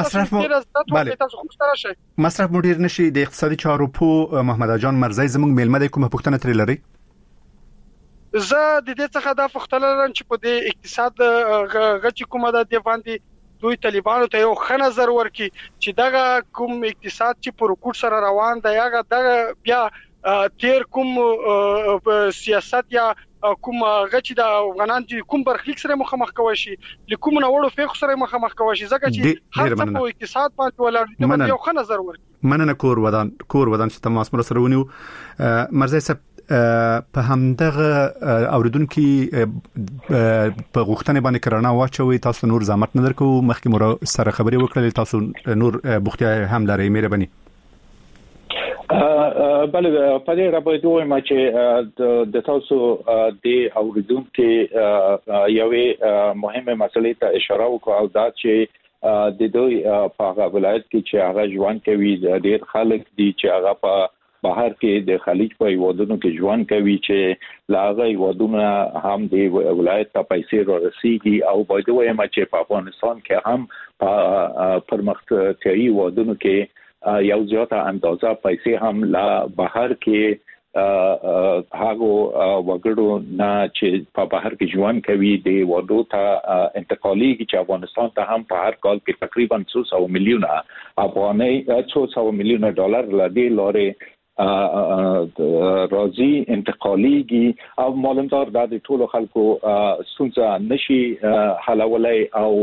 مصرف مدیر نشي د اقتصادي چارو په محمد جان مرزي زموږ میلمه د کومه پښتنه تر لري زه د دې څخه د فختلرن چې په د اقتصاد غچ کومه د دی باندې دوی طالبانو ته یو ښه نظر ورکړي چې دغه کوم اقتصاد چې په رکوټ سره روان دی هغه دغه بیا تیر کوم سیاست یا کوم غچ د افغانان چې کوم برخلیک سره مخامخ کوي شي لکوم نوړو فقه سره مخامخ کوي شي ځکه چې هر څه په اقتصاد باندې ولر یو ښه نظر ورکړي مننه کور ودان چې تماس مر سره ونیو مرزي صاحب په همدغه اوریدونکو په غوښتنې باندې کرانه واچوي تاسو نور زحمت نه درکو مخکې مور سره خبري وکړل تاسو نور بوختیا هم لري مهرباني بله په دې راپور دوی ما چې د تاسو د اوریدونکو یوې مهمه مسلې ته اشاره وکړه او دا چې د دوی په ولایت کې چې هغه ژوند کوي ډېر خلک دي چې هغه په بهر کې د خلیج په هیوادونو کې ژوند کوي چې لاغه هیوادونه هم د ولایت ته پیسې ورسیږي او باید وایم چې په افغانستان کې هم په پرمختیايي هیوادونو کې یو زیاته اندازه پیسې هم لا بهر کې هغو وګړو نه چې په بهر کې ژوند کوي د وادو ته انتقالي چې افغانستان ته هم په هر کال کې تقریبا 200 میلیونه افغاني 200 میلیونه ډالر لدی لارې راځي انتقاليږي او معلومدار د ټولو خلکو سونځه نشي حلولای او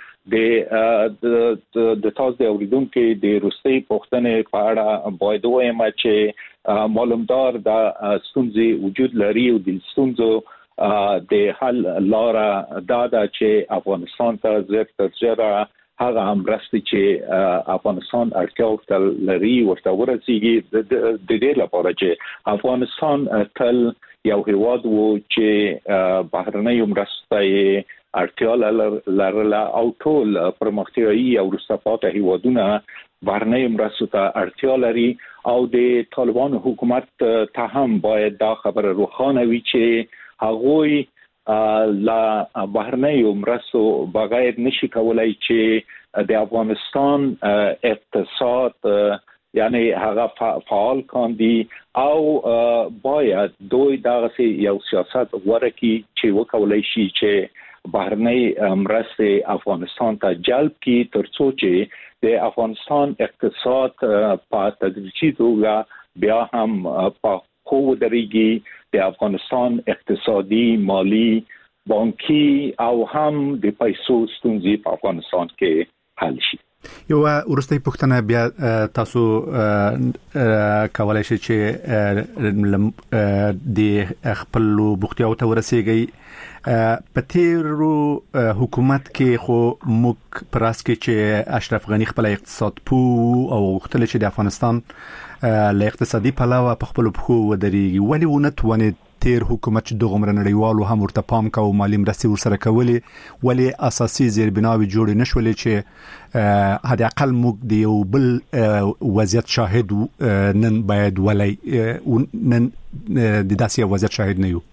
د تاسو د اوریدونکو د روسي پښتنې په اړه باید وایم چې معلومدار د سونځي وجود لري او د سونځو د حل لاره دا چې افغانستان ته زیاتره هغه امرستي چې افغانستان اړتیا لري ورته ورسیږي د دې لپاره چې افغانستان تل یو هیواد وو چې بهرنۍ امرستي اړتیا لرله او ټول پرمختیايي او وروسته هیوادونه بهرنۍ امرستو ته اړتیا لري او د طالبان حکومت ته هم باید دا خبره روښانه وي چې هغوی لا بهرنۍ امرستو بغیر نشي کولای چې د افغانستان اقتصاد یعنی هغه فعال کاندي او باید دوی دغه یو سیاست ورکی چې وکولای شي چې بهرنۍ مرستې افغانستان ته جلب کی ترڅو چې د افغانستان اقتصاد په تدریجي توګه بیا هم په خو درېږي د افغانستان اقتصادي مالی بانکي او هم د پیسو ستونزې په افغانستان کې حل شي. یو ورستۍ پوښتنه بیا تاسو کولای شئ چې د خپل بوختیاو ته ورسیږئ. په تیرو حکومت کې خو موږ پراس کې چې اشرف غنی خپل اقتصاد پو او غوښتل چې د افغانستان له اقتصادي پلوه په خپل پخو ودرېږي، ولی ونه توانید تیر حکومت چې دغه مرنړیوالو هم ورته پام کاوه، مالی مرستې ورسره کولې، ولی اساسي زیربناوي جوړ نه شولې چې حد اقل موږ د یو بل وضعیت شاهد نن باید ولی نن د داسې وضعیت شاهد نه یو.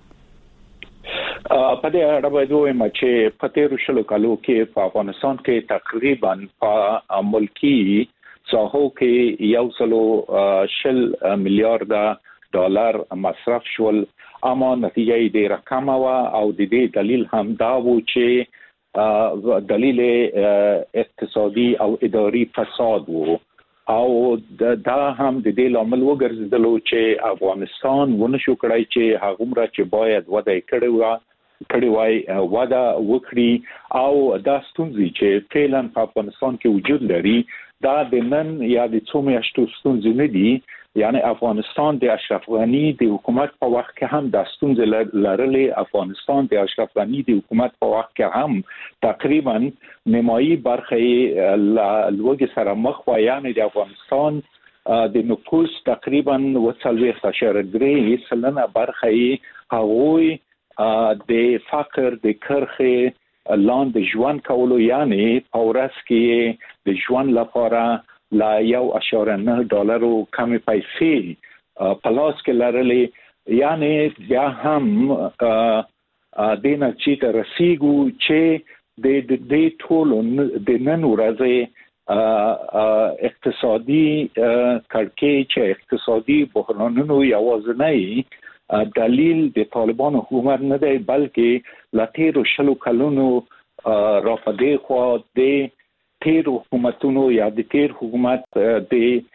په دې اړه باید ووایم چې په تیرو شلو کالو کې په افغانستان کې تقریبا په ملکی ساحو کې 100 میلیارډ ډالر مصرف شول، اما نتیجه یې ډیره کمه و او د دې دلیل هم دا و چې دلیل اقتصادي او اداري فساد و او دا هم د دې لامل وګرځیدل چې افغانستان ونشو کړای چې هغومره چې باید وده کړی وای وده وکړي او دا ستونزې چې فعلا په افغانستان کې وجود لري دا د نن یا د څو میاشتو ستونزې نه دي. یعنی افغانستان د اشرف غنی د حکومت په وخت کې هم د ستونزې لرلې، افغانستان د اشرف غنی د حکومت په وخت کې هم تقریبا نیمایي برخه لوګي سره مخ و، یعنی د افغانستان د نفوس تقریبا 40.3% برخه هغوی د فقر د کرخه لاندې ژوند کولو، یعنی په ورځ کې د ژوند لپاره لا $1.9 کمی پیسې پلاس کې لرلې، یعنی بیا هم د نتیجې رسیدو چې د ټولو د نن ورځې اقتصادي کړکېچ چې اقتصادي بحرانونو یوازینی دلیل د طالبان حکومت نه دی، بلکې لا تیرو شلو کلونو رافدې خوا د تیر حکومتونو یا د تیر حکومت د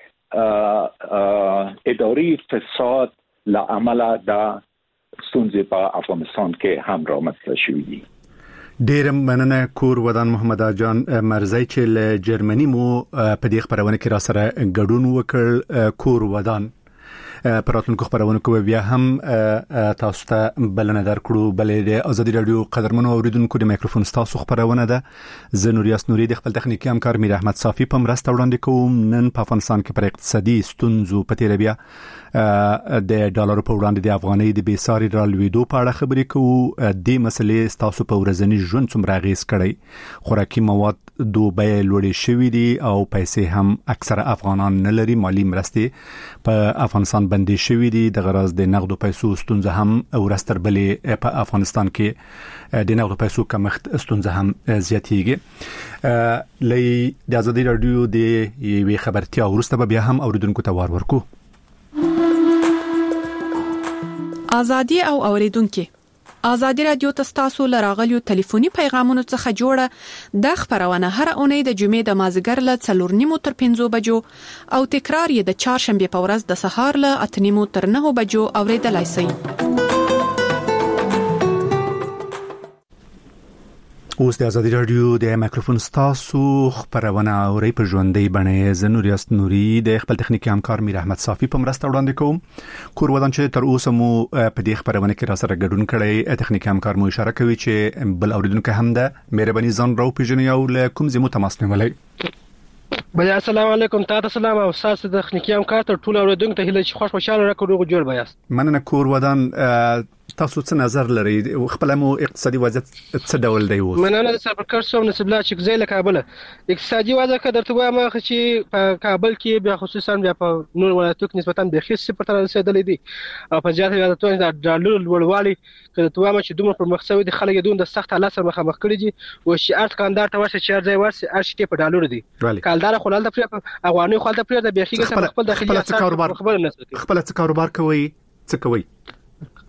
اداري فساد لامل دا ستونزې په افغانستان کې هم رامنځته شوې دي. ډیر مننه کور ودان محمد جان مرزی چې له جرمني مو په دې خبرونه کې را سره ګډون وکړ. کور ودان پراتونکو خبرونه کوي بیا هم تاسو ته بلنه درکړو، بلې د ازادي رادیو قدرمنو اوریدونکو د میکروفون تاسو خبرونه ده. زه نوریاس نوري د خپل تخنیکی همکار میر احمد صافی په مرسته وړاندې کوم. نن په افغانستان کې پر اقتصادي ستونزو په تیر بیا د ډالر په وړاندې د افغانۍ د بیساري رالوېدو په اړه خبرې کوو. د مسلې تاسو په ورځنی ژوند څومره اغیز کړی؟ خوراکي مواد دوبه لوړې شوې دي او پیسې هم اکثره افغانان نه لري، مالی مرستې په افغانستان بندي شوې دي، د غرض د نقدو پیسو ستونزه هم ورستر بلې په افغانستان کې د نقدو پیسو کمښت ستونزه هم زیاتېږي. لې د ازادي رادیو د یوې خبرتیا ورسته بیا هم اوریدونکو ته وار ورکو. ازادي او اوریدونکو ازادي رادیو تاسو لراغلیو ټلیفوني پیغامونو څخه جوړه د خبرونه هر اونۍ د جمعې د مازیګر له 4:30 تر 5 بجو او تکرار یې د چهارشنبه په ورځ د سهار له 8:30 تر 9 بجو اوریدلای شئ. اوس د ازادي رادیو د میکروفون تاسو خبرونه اوري په ژوندۍ بڼه. زه نوریاس نوري د خپل تخنیکی همکار میر احمد صافی په مرسته وړاندې کوم. کور ودان چې تر اوسه مو په دې خبرونه کې را سره ګډون کړی، تخنیکی همکار مو اشاره کوي چې بل اوریدونکو هم ده مهرباني ځان راو پیژنئ او له کوم ځای مو تماس نیولای. بیا السلام علیکم، تاسو سلام او تاسو د تخنیکی همکار ته ټول اوریدونکو ته هیله چې خوشاله راکړو جوړ بیاست. مننه کور ودان. تاسو څه نظر لرئ؟ خپل مو اقتصادي وضعیت څه ډول دی اوس؟ مننه د سرپرکار سوم نسب الله چې ځای له کابل اقتصادي وضع کې درته وایم چې په کابل کې بیا خصوصا بیا په نور ولایتونو کې نسبتا د خص پر تر رسیدلې دي او په ځای ولایتونو د ډالر لوړوالي کې درته وایم چې دومره پر مخسوي دي خلک دوم د سخت حالت سره مخامخ کړي دي او چې ارت کاندار ته ورسې چې ځای ورسې ارشته په ډالر دي کالدار خلل د افغاني خلل د پرې د بيخي خپل داخلي خپل څه کاروبار کوي څه کوي؟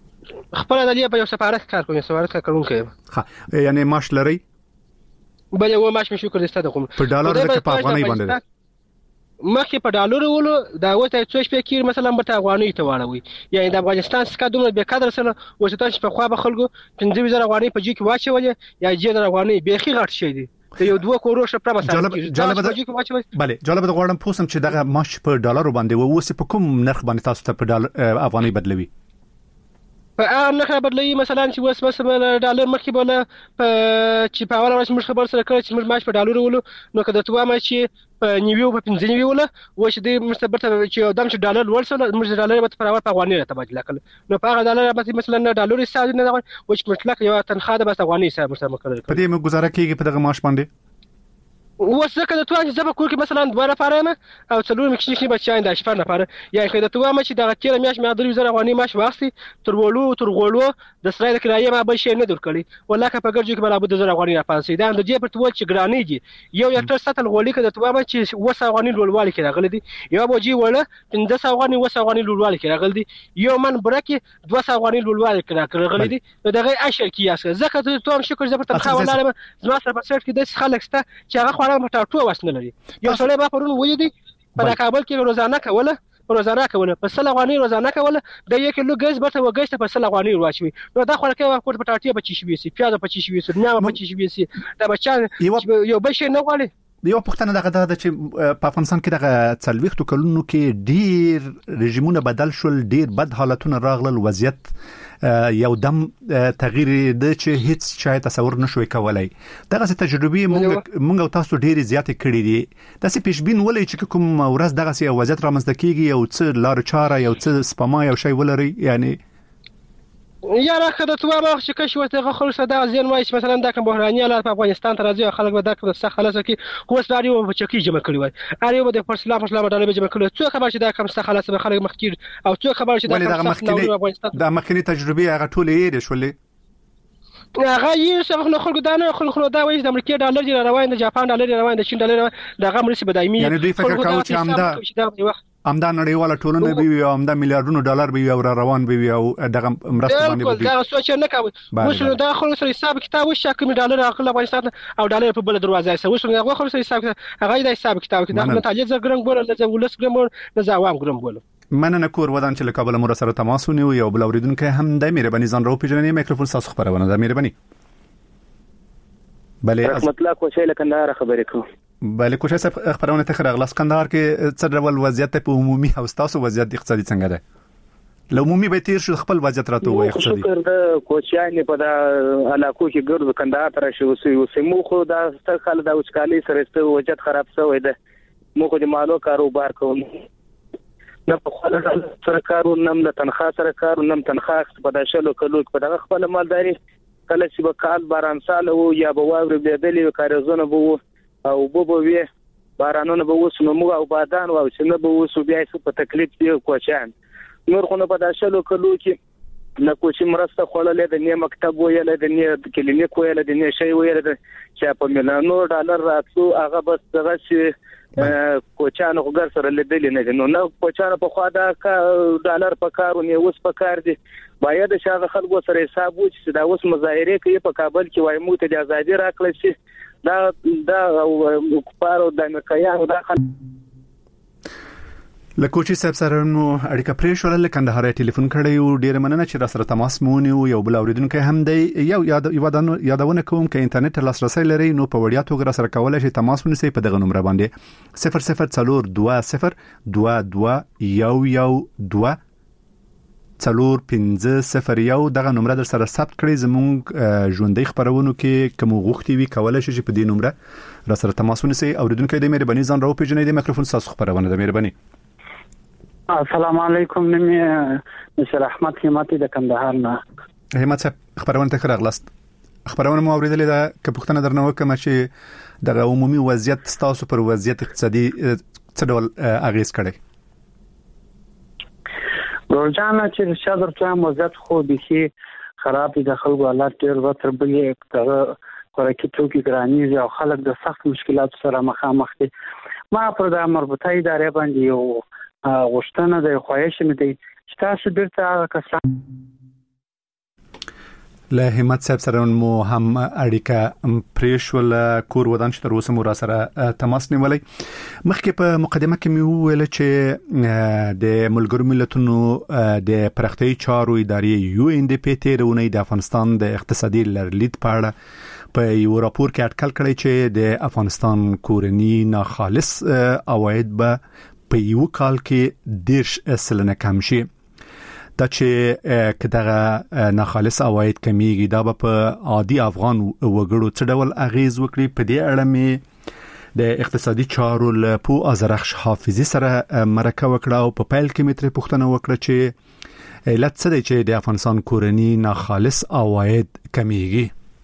خپل د دې په یو سفارت کار کوم سفارت کارونکو ها یعنی معاش لري بل یو معاش مې شکر دسته کوم په ډالر د په افغانۍ باندې مخکې په ډالر ولو دا وته څو شپې کې مثلا په افغانۍ ته واړوي یعنی د افغانستان څخه دومره به قدر سره وسته په خوا به خلکو 15000 افغانۍ په جې کې واچولې یا جې د افغانۍ بیخي غټ شي دي یو 2 کروڑ شپه مثلا بله جالب د غواړم پوسم چې دغه معاش په ډالر باندې ووسه په کوم نرخ باندې تاسو ته په افغانۍ بدلوي په هغه نرخ بدلوي مثلا چې مثلا ډالر مخکې بوله چې په اوله ورځ موږ خبر سره کړ چې موږ معاش په ډالر ولو نو کله ته ما چې په نیویو په 15 وله و چې د مستبرته چې دم چې ډالر ورسره موږ ډالر به په افغانۍ تبادله کړل نو په هغه ډالر به مثلا ډالر حساب نه و چې مطلق یو تنخواه د بس افغانۍ حساب سره مکرر په دې موږ گزاره کیږي په دغه معاش باندې وسکه د توان چې زما کور کې مثلا 2 نفرانه او څلور مکشنی بچیان د شپه نفر یا کله ته ما چې د تیر میاش مې 3000 افغانۍ معاش واخسي تر غولو د سرای کرایه ما به شي نه درکړي ولکه په ګرځو کې برابر 2000 افغانۍ راپاسي دا د دې په توګه چې ګرانی دي یو یکټر ساتل غولي کې د توما چې وسه افغانۍ لولوالي کې راغلي دي یو بوجي وله 15 افغانۍ وسه افغانۍ لولوالي کې راغلي دي یو من برکه 200 افغانۍ لولوالي کې راغلي دي دغه اشر کیاسه زکه ته توم شکر زبر تنخواه ولاره زما سره په سرت کې د خلک سته چې هغه خوړه مټاټو واسنه لري یو سړی با پرون وې دي په کابل کې روزانه کوله په سل افغانۍ روزانه کوله د 1 کیلو ګاز برته وګښت په سل افغانۍ واچوي نو دا خوړه کې په پټاټي 25 سي پیاز 25 سي نه 25 سي دا بچان یو بشي نه غواړي یو پښتنه دغه د چې په افغانستان کې دغه څلويختو کلونو کې ډیر رژیمونه بدل شول ډیر بد حالتونه راغلل وضعیت یو دم تغییر د چې هیڅ چا تصور نشوي کولای دغه تجربه موږ او تاسو ډیر زیات کړی دي د سې پیشبین ولې چې کوم ورځ دغه سي وضعیت رامنځته کیږي یو څه لار چاره یو څه سپما یو شی ولري یعنی یا راخه د توما چې کښ ورته خلک صدا ځین وایي مثلا د کوم بحراني حالات په افغانستان ته راځي خلک به د څه خلاص کی کوس داري او بچکی جمع کړی وای اړیو به د پرسلام ډالۍ جمع کړی څو خبر چې دا کوم څه خلاص به خلک مخکیر او څو خبر چې دا مخکنی تجربه هغه ټولې یې شولې هغه یې څنګه نو خلک دا نه خلک دا وایي د امریکا ډالر دی روان د جاپان ډالر دی روان د چین ډالر دغه مرسي بدایمي یعنی دوی فکر کوي چې امدا نړیواله ټولنه به او امدا میلیارډونو ډالر به او روان به او دغه مرسته باندې به دا سوچ نه کوي وسلو دا خلک سره حساب کتاب وشا کوم ډالر اخله افغانستان او ډالر په بل دروازه سره وسلو هغه خلک سره حساب هغه د حساب کتاب کې د نتایج زګرنګ بوله د ولس ګرم د زاوام ګرم بوله مننه کور ودان چې له کابل مر سره تماس ونیو یو بل اوریدونکو هم د مهرباني ځان راو پیژنې میکروفون تاسو خبرونه د مهرباني بله رحمت الله کوشش لکندار خبرې کوم بله کوشش خبرونه ته خرغلاس کندهار کې څه ډول وضعیت په عمومي او تاسو وضعیت اقتصادي څنګه ده له عمومي به تیر شو خپل وضعیت راته وایي اقتصادي شکر د کوچیان په دا علاقو کې ګرځو کندهار تر شو سمو خو دا ست خل دا وچکالي سره وضعیت خراب شوی ده مو خو د مالو کاروبار کوم نه په خپل سره کارو نم د تنخواه سره کارو نم تنخواه په داشلو کلو په دغه خپل مالداري کله چې به کال باران سال او یا به واوري بدلی کارزونه بو او بوبو وی بارانونه به وسنو موږ او بادان او چې نه به وسو بیا څه په تکلیف دی کوچان نور خو نه په داشلو کلو کې نه کوچ مرسته خړلې د نه مکتب ویل د نه کلینیک ویل د نه شی ویل چې په مليونو ډالر راتلو هغه بس دغه چې کوچان وګر سره لیدل نه کوچان په خوا دا ډالر په کارونه اوس په کار دي باید شاغه خلکو سره حساب و چې دا اوس مظاهره کوي په کابل کې وای مو ته د ازادي راکړل شي دا او کفارو د امریکایانو دا لکوچی صاحب سره نو اړیکه پرې شو له کندهار ټلیفون کړی ډیر مننه چې را سره تماس مونږ یو بل اوریدونکو هم دی یو یادونه کوم چې انټرنیټ لاسرسي لري نو په وړیا توګه را سره کولای شي تماس ونیسئ په دغه نمبر باندې 00202112 څلور 501 دغه نمبر در سره ثبت کړئ زموږ ژوندۍ خبرونو کې کوم غوښتي وي کولای شي په دې نمبر را سره تماس ونیسئ اوریدونکو د مهرباني ځان راو پیژنئ د میکروفون تاسو خبرونه د مهرباني السلام علیکم نمې مشر احمد همتی د کندهار نه همت صاحب خبرونه ته راغلاست خبرونه مو اوریدلې ده که پښتنه درنه وکم چې دغه عمومي وضعیت تاسو پر وضعیت اقتصادي څه ډول اغیز کړي ورجانه چې شادر ته وضعیت خو به خراب دي د خلکو حالات ډیر وتر بلې دغه خوراکي توکي ګرانیږي او خلک د سخت مشکلات سره مخامخ دي ما پر د مربوطه ادارې باندې یو غوښتنه د خواهش مې دی چې تاسو بیرته کسان له همت صاحب سره مو هم اړیکه پریشول کور ودان چې تر اوسه مو را سره تماس نیولای. مخکې په مقدمه کې مې ویل چې د ملګرو ملتونو د پرختي چارو ادارې UNDP تیرونه د افغانستان د اقتصادي لرلید په اړه په یو راپور کې اټکل کړی چې د افغانستان کورنی ناخالص عواید به په یو کال کې 10% کم شي. دا چې کداغه ناخالص عواید کمیږي دا په عادي افغان وګړو څه ډول اغیز وکړي. په دې اړه مې د اقتصادي چارو له پو ازرخش حافظي سره مرکه وکړه او په پیل کې مې پوښتنه وکړه چې علت څه دی چې د افغانستان کورنی ناخالص عواید کمیږي.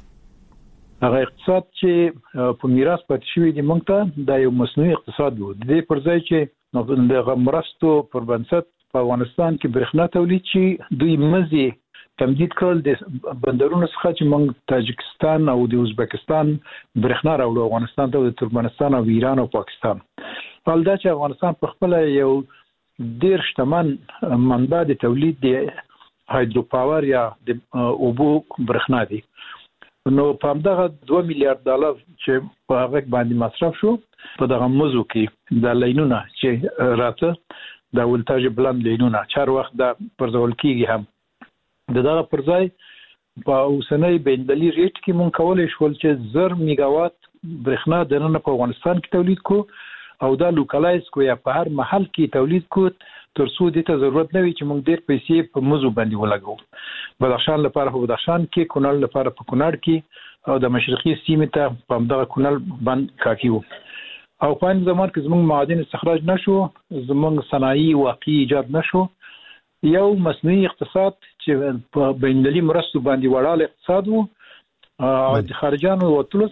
هغه اقتصاد چې په میراث پاتې شوی دی موږ ته د یو مصنوعي اقتصاد وو. د دې پر ځای چې د مرستو پر بنسټ په افغانستان کې برېښنا تولید شي دوی مزي تمدید کړل د بندرونو څخه چې موږ تاجکستان او د ازبکستان برېښنا راوړو افغانستان ته د ترکمنستان او ایران او پاکستان. حال دا چې افغانستان په خپل یو ډیر شتمن منبع د تولید د هایدرو پاور یا د اوبو برېښنا دی. نو په همدغه $2 میلیارډ چې په هغه باندې مصرف شو په دغه موضوع کې د لاینونه چې راته د ولتاژ بلند لینونه چار وخت د پرځول کیږي هم دغه پر ځای په اوسنۍ بینالمللي ریټ کې مونږ کولای شول چې 1000 میگاوات برېښنا د نن په افغانستان کې تولید کو او دا لوکلایز کو یا په هر محل کې تولید کو تر څو د ته ضرورت نه وي چې مونږ ډېر پیسې په موضوع باندې ولګو. بدخشان لپاره په بدخشان کې، کونړ لپاره په کونړ کې او د مشرقي سیمې ته په دغه کونړ باندې کافي وو. او په ان زمان کې زموږ معادن استخراج نشو، زموږ صنایع واقعي ایجاد نشو. یو مصنوعي اقتصاد چې په بینالمللي مرستو باندې وړاله اقتصاد وو او د خارجانو وټلو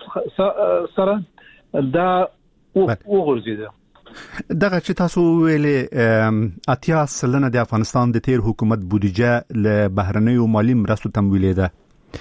سره دا وګرځیده. دغه چې تاسو ویلې 80% د افغانستان د تیر حکومت بودیجه له بهرنیو مالی مرستو تمویل ده.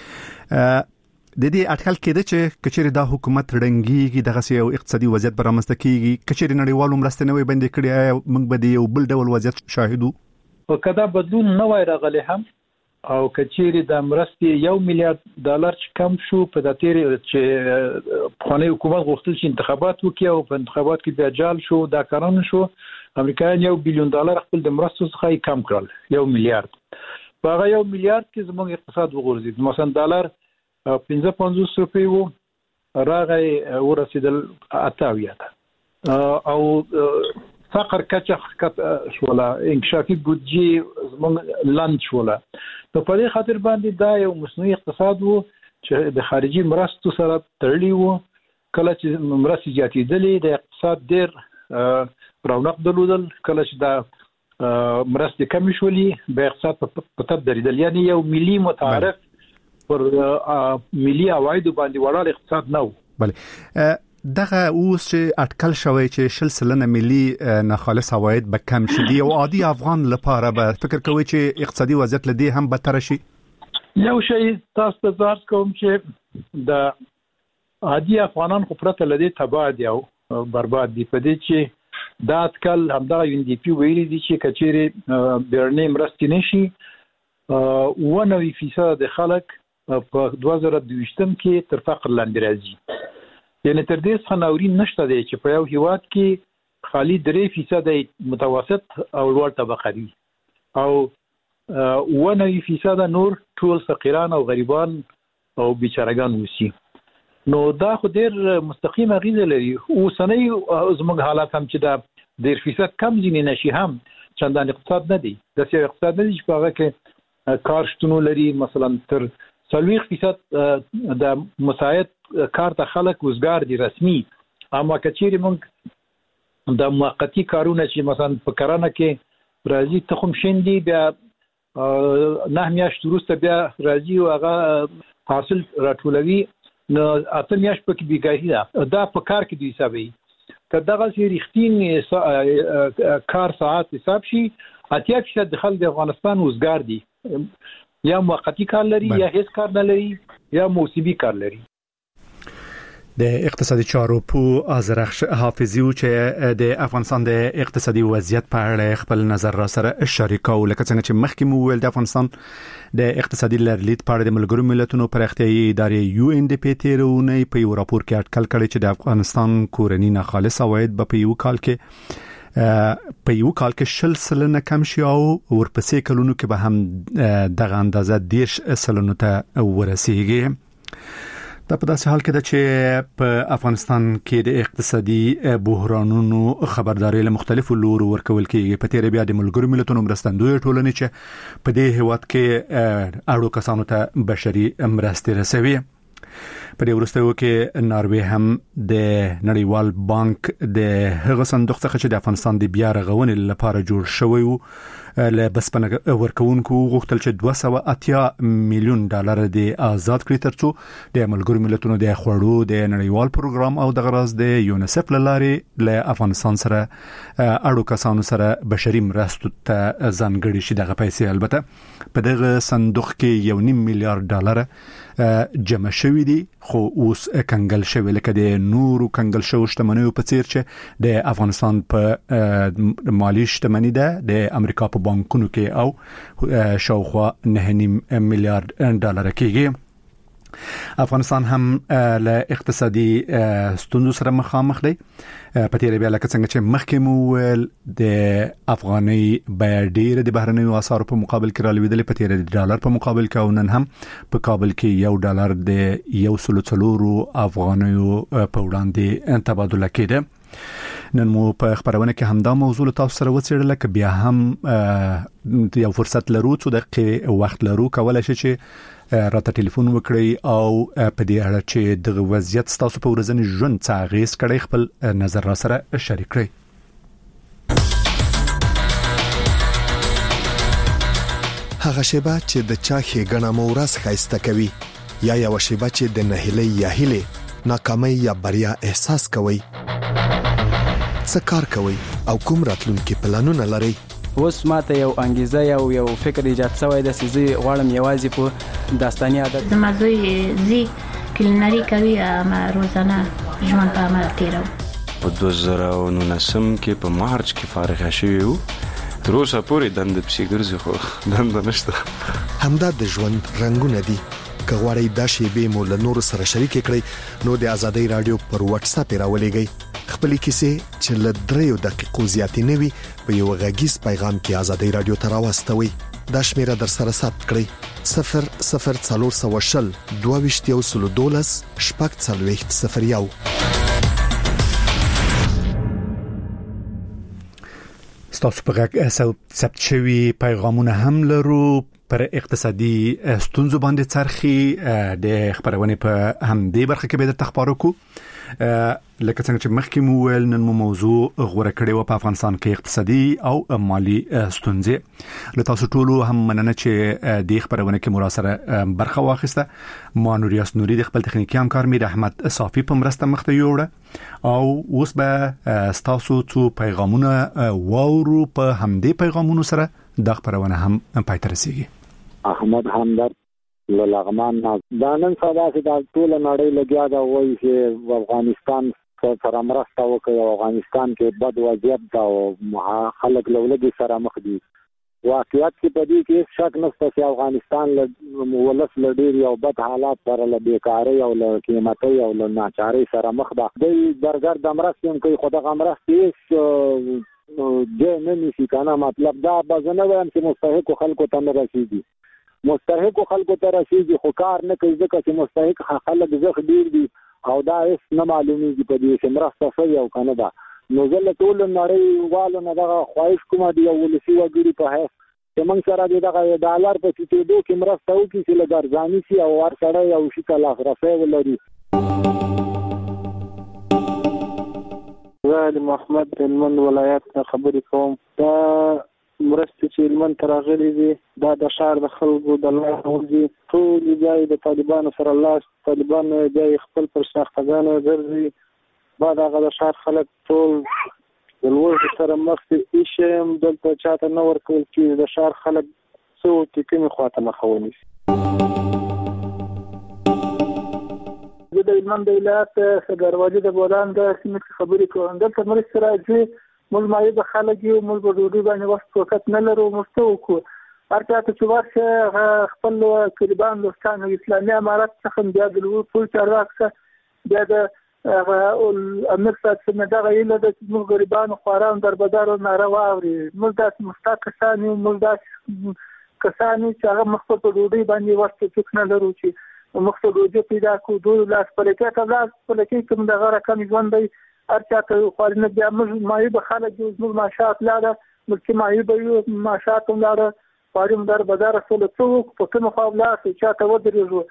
د دې اټکل کېده چې کچېری دا حکومت رنګيږي دغه یو اقتصادي وضعیت برامسته کیږي، کچېری نړیوالو مرستې نه وي بندې کړي، موږ به یو بل ډول وضعیت شاهدو. په کدا بدلون نه وای راغلی هم او کچېری د مرستې $1 میلیارډ چې کم شو په د تیر چې خانه حکومت غوښتل چې انتخابات وکړي او په انتخابات کې بیا جال شو دا کارونه شو. امریکایان $1 بلیون خپل د مرستو څخه کم کړل $1 میلیارډ. په هغه $1 میلیارډ کې زموږ اقتصاد وغورځید. مثلا $55 روپۍ وو راغی ورسېدل 88 او فقر کچه شولا انکشافي بودجه زموږ لاند شولا. په دې خاطر باندې دا یو مصنوعي اقتصاد وو چې د خارجي مرستو سره تړلی وو. کله چې مرستې زیاتېدلې د اقتصاد ډېر رونق درلودل، کله چې دا مرستې کمې شولې به اقتصاد په تب درېدل. یعنی یو ملي متعارف پر ملي عوایدو باندې وړاندې اقتصاد نه و. بله دغه اوس چې اټکل شوی چې 10% ملي ناخالص عواید به کم شي، یو عادي افغان لپاره به فکر کوي چې اقتصادي وضعیت لدی هم بدتر شي. یو شی تاسو ته ځار کوم چې د عادي افغانان خو پرته لدی تباہ دی او برباد دي. په دې چې دا اټکل همدا UNDP ویلي دي چې کچېری بیرنی مرستې نشي 90% د خلک په 2022 کې تر فقر لاندې راځي. یعنی تر دې څخه ناورین نشته دی چې په یو هیواد کې خالي 3% متوسط او لوړ طبقه دي او 90% نور ټول فقیران او غریبان او بیچارهګان وسی. نو دا خو ډېر مستقیم اغیزه لري. اوسنۍ زموږ حالات هم چې دا 10% کم ځینې نشي هم چندان اقتصاد نه دی. د سیاسي اقتصاد نه دی چې په هغه کې کار شتون لري. مثلا تر 40% د مساعد کار ته خلک وزګار دي رسمي، اما کچېری موږ د موقتی کارونه چې مثلا په کرانه کې راځي تخم شیندي بیا 9 میاشتې وروسته بیا راځي او هغه حاصل راټولوي، نو 8 میاشتې پکې بیګاهي ده. دا په کار کې دوی حسابي که دغه سي رښتینی کار ساعت حساب شي 80% د خلک د افغانستان وزګار دي، یا موقتی کار لري یا هیڅ کار نه لري یا موسمي کار لري. د اقتصادي چارو په ازرخش حافظي چې د افغانستان د اقتصادي وضعیت په اړه خپل نظر را سره شریکو لکه څنګه چې مخکې مو ویل د افغانستان د اقتصادي لرلید په اړه د ملګرو ملتونو پراختیايي ادارې UNDP تیرونه په یو راپور کې اټکل کړی چې د افغانستان کورنی ناخالص عواید په یو کال کې 10% کم شي او ورپسې کلونو کې به هم دغه اندازه 10% ته ورسیږي. دا په داسې حال کې ده چې په افغانستان کې د اقتصادي بحرانونو خبرداري له مختلفو لورو ورکول کېږي. په تیر بیا د ملګرو ملتونو مرستندوی ټولنې چې په دې هیواد کې اړو کسانو ته بشري مرستې رسوي. په دې وروستیو کې ناروې هم د نړیوال بانک د هغه صندوق څخه چې د افغانستان د بیا رغونې لپاره جوړ شوی و له بسپنه ورکوونکو غوښتل چې $280 میلیون د آزاد کړي ترڅو د ملګرو ملتونو د خوړو د نړیوال پروګرام او د غرض د یونیسف لارې له افغانستان سره اړو کسانو سره بشري مرستو ته ځانګړي شي. دغه پیسې البته په دغه صندوق کې $1.5 میلیارډ جمع شوی دي خو اوس کنګل شوی لکه د نورو کنګل شو شتمنیو په څیر چې د افغانستان په مالی شتمنی ده د امریکا په بانکونو کې او شاوخوا $9.5 میلیارډ کېږي. افغانستان هم له اقتصادي ستونزو سره مخامخ دی. په تیر بیا لکه څنګه چې مخکې مو ویل د افغاني بیه ډېره د بهرنیو اسعارو په مقابل کې رالوېدلې، په تیر د ډالر په مقابل کې، او نن هم په کابل کې $1 د 104 افغانیو په وړاندې تبادله کېده. نن مو په خبرونه کې همدا موضوع تاسو سره وڅېړل که بیا هم یو فرصت لرو څو دقیقې وخت لرو کولای شي چې راته ټلیفون وکړئ او په دې اړه چې د وضعیت تاسو په ورځني ژوند څه اغیز کړی خپل نظر را سره شریک کړئ. هغه شیبه چې د چا ښېګڼه مو ورځ ښایسته کوي، یا یو شیبه چې د نهیلۍ یا هیلې ناکامۍ یا بریا احساس کوئ، څه کار کوئ او کوم راتلونکي پلانونه لرئ؟ اوس ماته یو انګیزه یو فکر ایجاد شوی د سيزي غواړم یوازې په داستاني عادت زما زوی زی کلینری کوي ما روزانه ژوند په عمل تیرو. په 2019 کې په مارچ کې فارغ شوی وو، تر اوسه پورې دند پسې ګرځي خو دند نشته. همدا د ژوند رنگونه دي. که غواړئ دا شیبې مو له نورو سره شریک کړئ نو د ازادۍ رادیو پر واتس اپ راولېږئ. خپل کیسې چې له 3 دقیقو زیاتې نه وي په یو غږیز پیغام کې ازادۍ رادیو ته راوستوي. دا شمیره در سره ثبت کړئ 00420 2212 شپږ ستاسو په غږ ثبت شوي پیغامونه هم لرو. پر اقتصادي ستونزو باندې څرخي د خبرونه په همدې برخه کې به درته خبرو کو. لکه څنګه چې مخکې مو ویل نن مو موضوع غوړه کړې و په افغانستان کې اقتصادي او مالی ستونزې. له تاسو ټولو هم مننه چې د خبرونه کې مراسله برخه واخیسته. ما نوریاس نوري د خپل تخنیکی همکار میر احمد صافي په مرسته مخته یوړه او اوس به تاسو څو پیغامونه واورو. په همدې پیغامونو سره د خبرونه هم پای ته رسیږي. احمد همدرد لغمان دا نن سبا چې د ټول نړۍ لګیا دا وایي چې افغانستان سره مرسته وکړي او افغانستان کې بد وضعیت دا او خلک لولګي سره مخ دي. واقعیت کې په دې کې شک نشته چې افغانستان له ولس لډیر یو بد حالات سره له بیکاری او له قیمتي او له ناچاري سره مخ ده. د برګر د مرستې کوي خو د مرستې د نه نشي کنه. مطلب دا بزنه وایم چې مستحق خلکو ته نه رسیدي، مستحق خلکو ته رسیدي خو کار نه کوي ځکه چې مستحق خلک زخ ډیر دي او دا هیڅ نه معلومیږي په دې چې مرسته شوی او کنه ده. نو زه ټول نړۍ والو نه دغه خواهش کوم دی یو ولسی وګړي په هیڅ چې موږ سره دغه ډالر په کېدو کې مرسته وکړي چې لګرځاني شي او ور سره یو شي ته لاسرسی ولري. زه د محمد هلمند ولایت نه خبرې کوم. دا مرستې چې هلمند ته راغلي دي دا د ښار د خلکو د لاسه وځي. ټول ځای د طالبانو سره لاس، طالبان ځای خپل پر شناختګانو ګرځي. بعد هغه د ښار خلک ټول د لوږې سره مخ دي. هېڅ شی هم دلته چاته نه ورکول کېږي. د ښار خلک څه کومې خواته مخه ونیسي. زه د هلمند ولایت دروازې د بولان د سیمې څخه خبرې کوم. دلته مرستې راځي موږ معیوب خلک یو، موږ په ډوډۍ باندې وخت وخت نه لرو. موږ څه وکړو؟ هر چا ته چې ورشه خپل کلیبان دوستان اسلامي امارت څخه بیا د لوی ټول چارواکي بیا د امیر صاحب څخه دغه ایله د موږ غریبانو خواران دربدارو ناروا اوري. موږ داسې مستحق کسان یو، موږ داسې کسان چې هغه مخ په ډوډۍ باندې وخت څوک نه لرو چې مخ ته ډوډۍ پیدا کړو. دوی لاس پلکې ته لاس پلکې کوم دغه رقم ژوند دی هر چا ته خوارنه. بیا موږ معیوب خلک یو، موږ معاشات لاړه ملکي معیوب یو، معاشات هم لاړه خواریم دربدار سره څوک په کوم خوا لاس چا ته ودرېږو.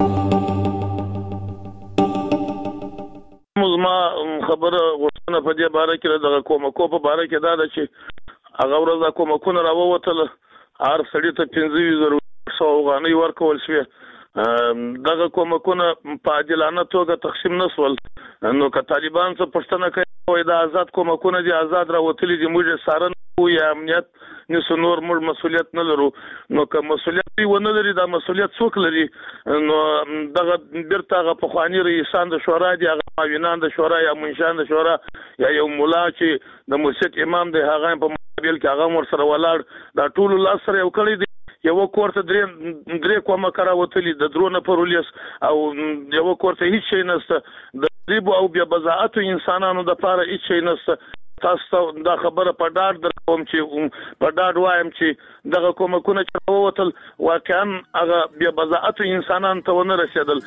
ما خبره غوښتنه په دې باره کې د کومکو په باره کې دا ده چې هغه ورځ کومکونه راووتل هر سړي ته 15,000 افغانۍ ورکول شوې. دغه کومکونه په عادلانه توګه تقسیم نشول. نو که طالبان څه پوښتنه کوي دا آزاد کومکونه دي، آزاد راوتلي دي، موږ سارن یا امنیت نسو نور موږ مسؤلیت نه لرو. نو که مسؤلیت ونه لري دا مسؤلیت څوک لري؟ نو دغه بیرته هغه پخواني رئیسان د شورا دي، هغه معاونان د شورا یا منشان د شورا یا یو مولا چې د مسجد امام دی هغه په مقابل کې هغه ور سره ولاړ دا ټول لاس سره یو کړی دی. یو کورته درې کومه کراوتلی د درونه پرولیس او یو کورته هیڅ شي نشته. د غریب او بیا بزاعت انسانانو د لپاره هیڅ شي نشته. تاسو دا خبره په ډاډ درکوم چې په ډاډ وایم چې دغه کومکونه چې ووتل واقعا هغه بیا بزاعت انسانانو ته ونه رسیدل.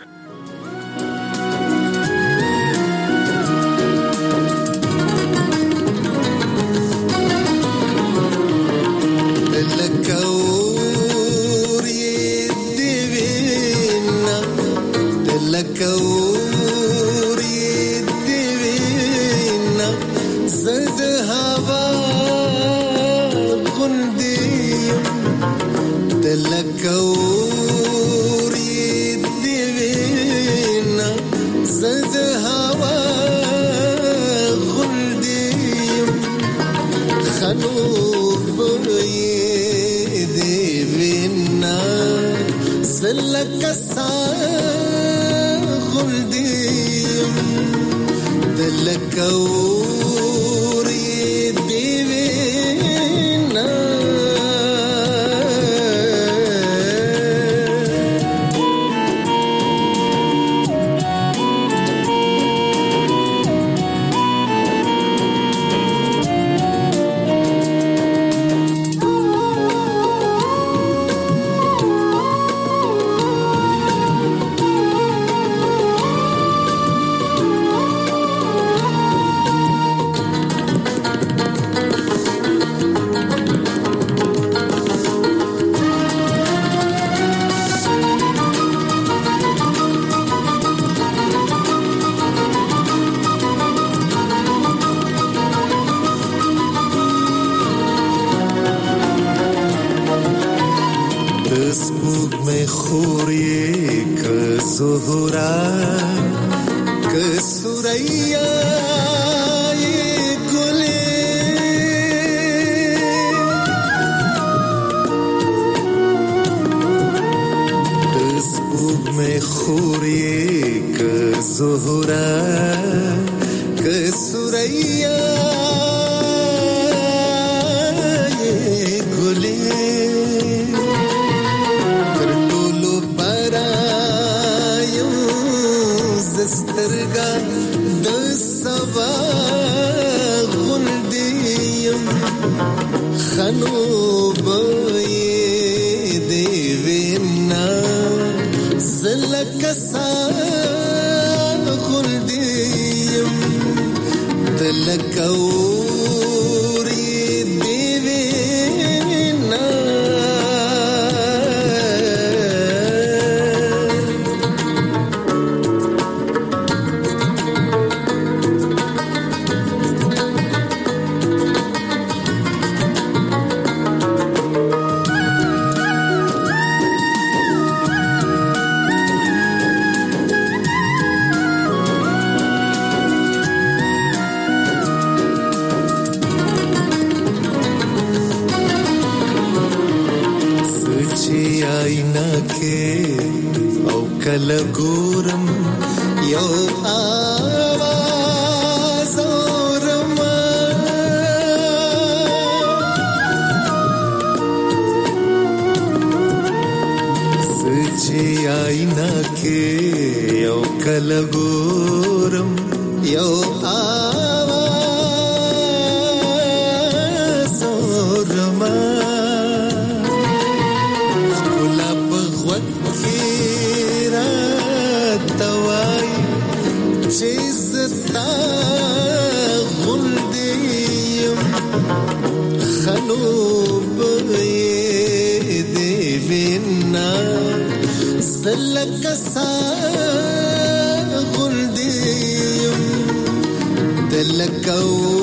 یو आवाज اورما سچي آئینه کې یو کله ګورم یو आवाज اورما چیزتا غلدیم خلوب دیوینا سلکسا غلدیم دلکو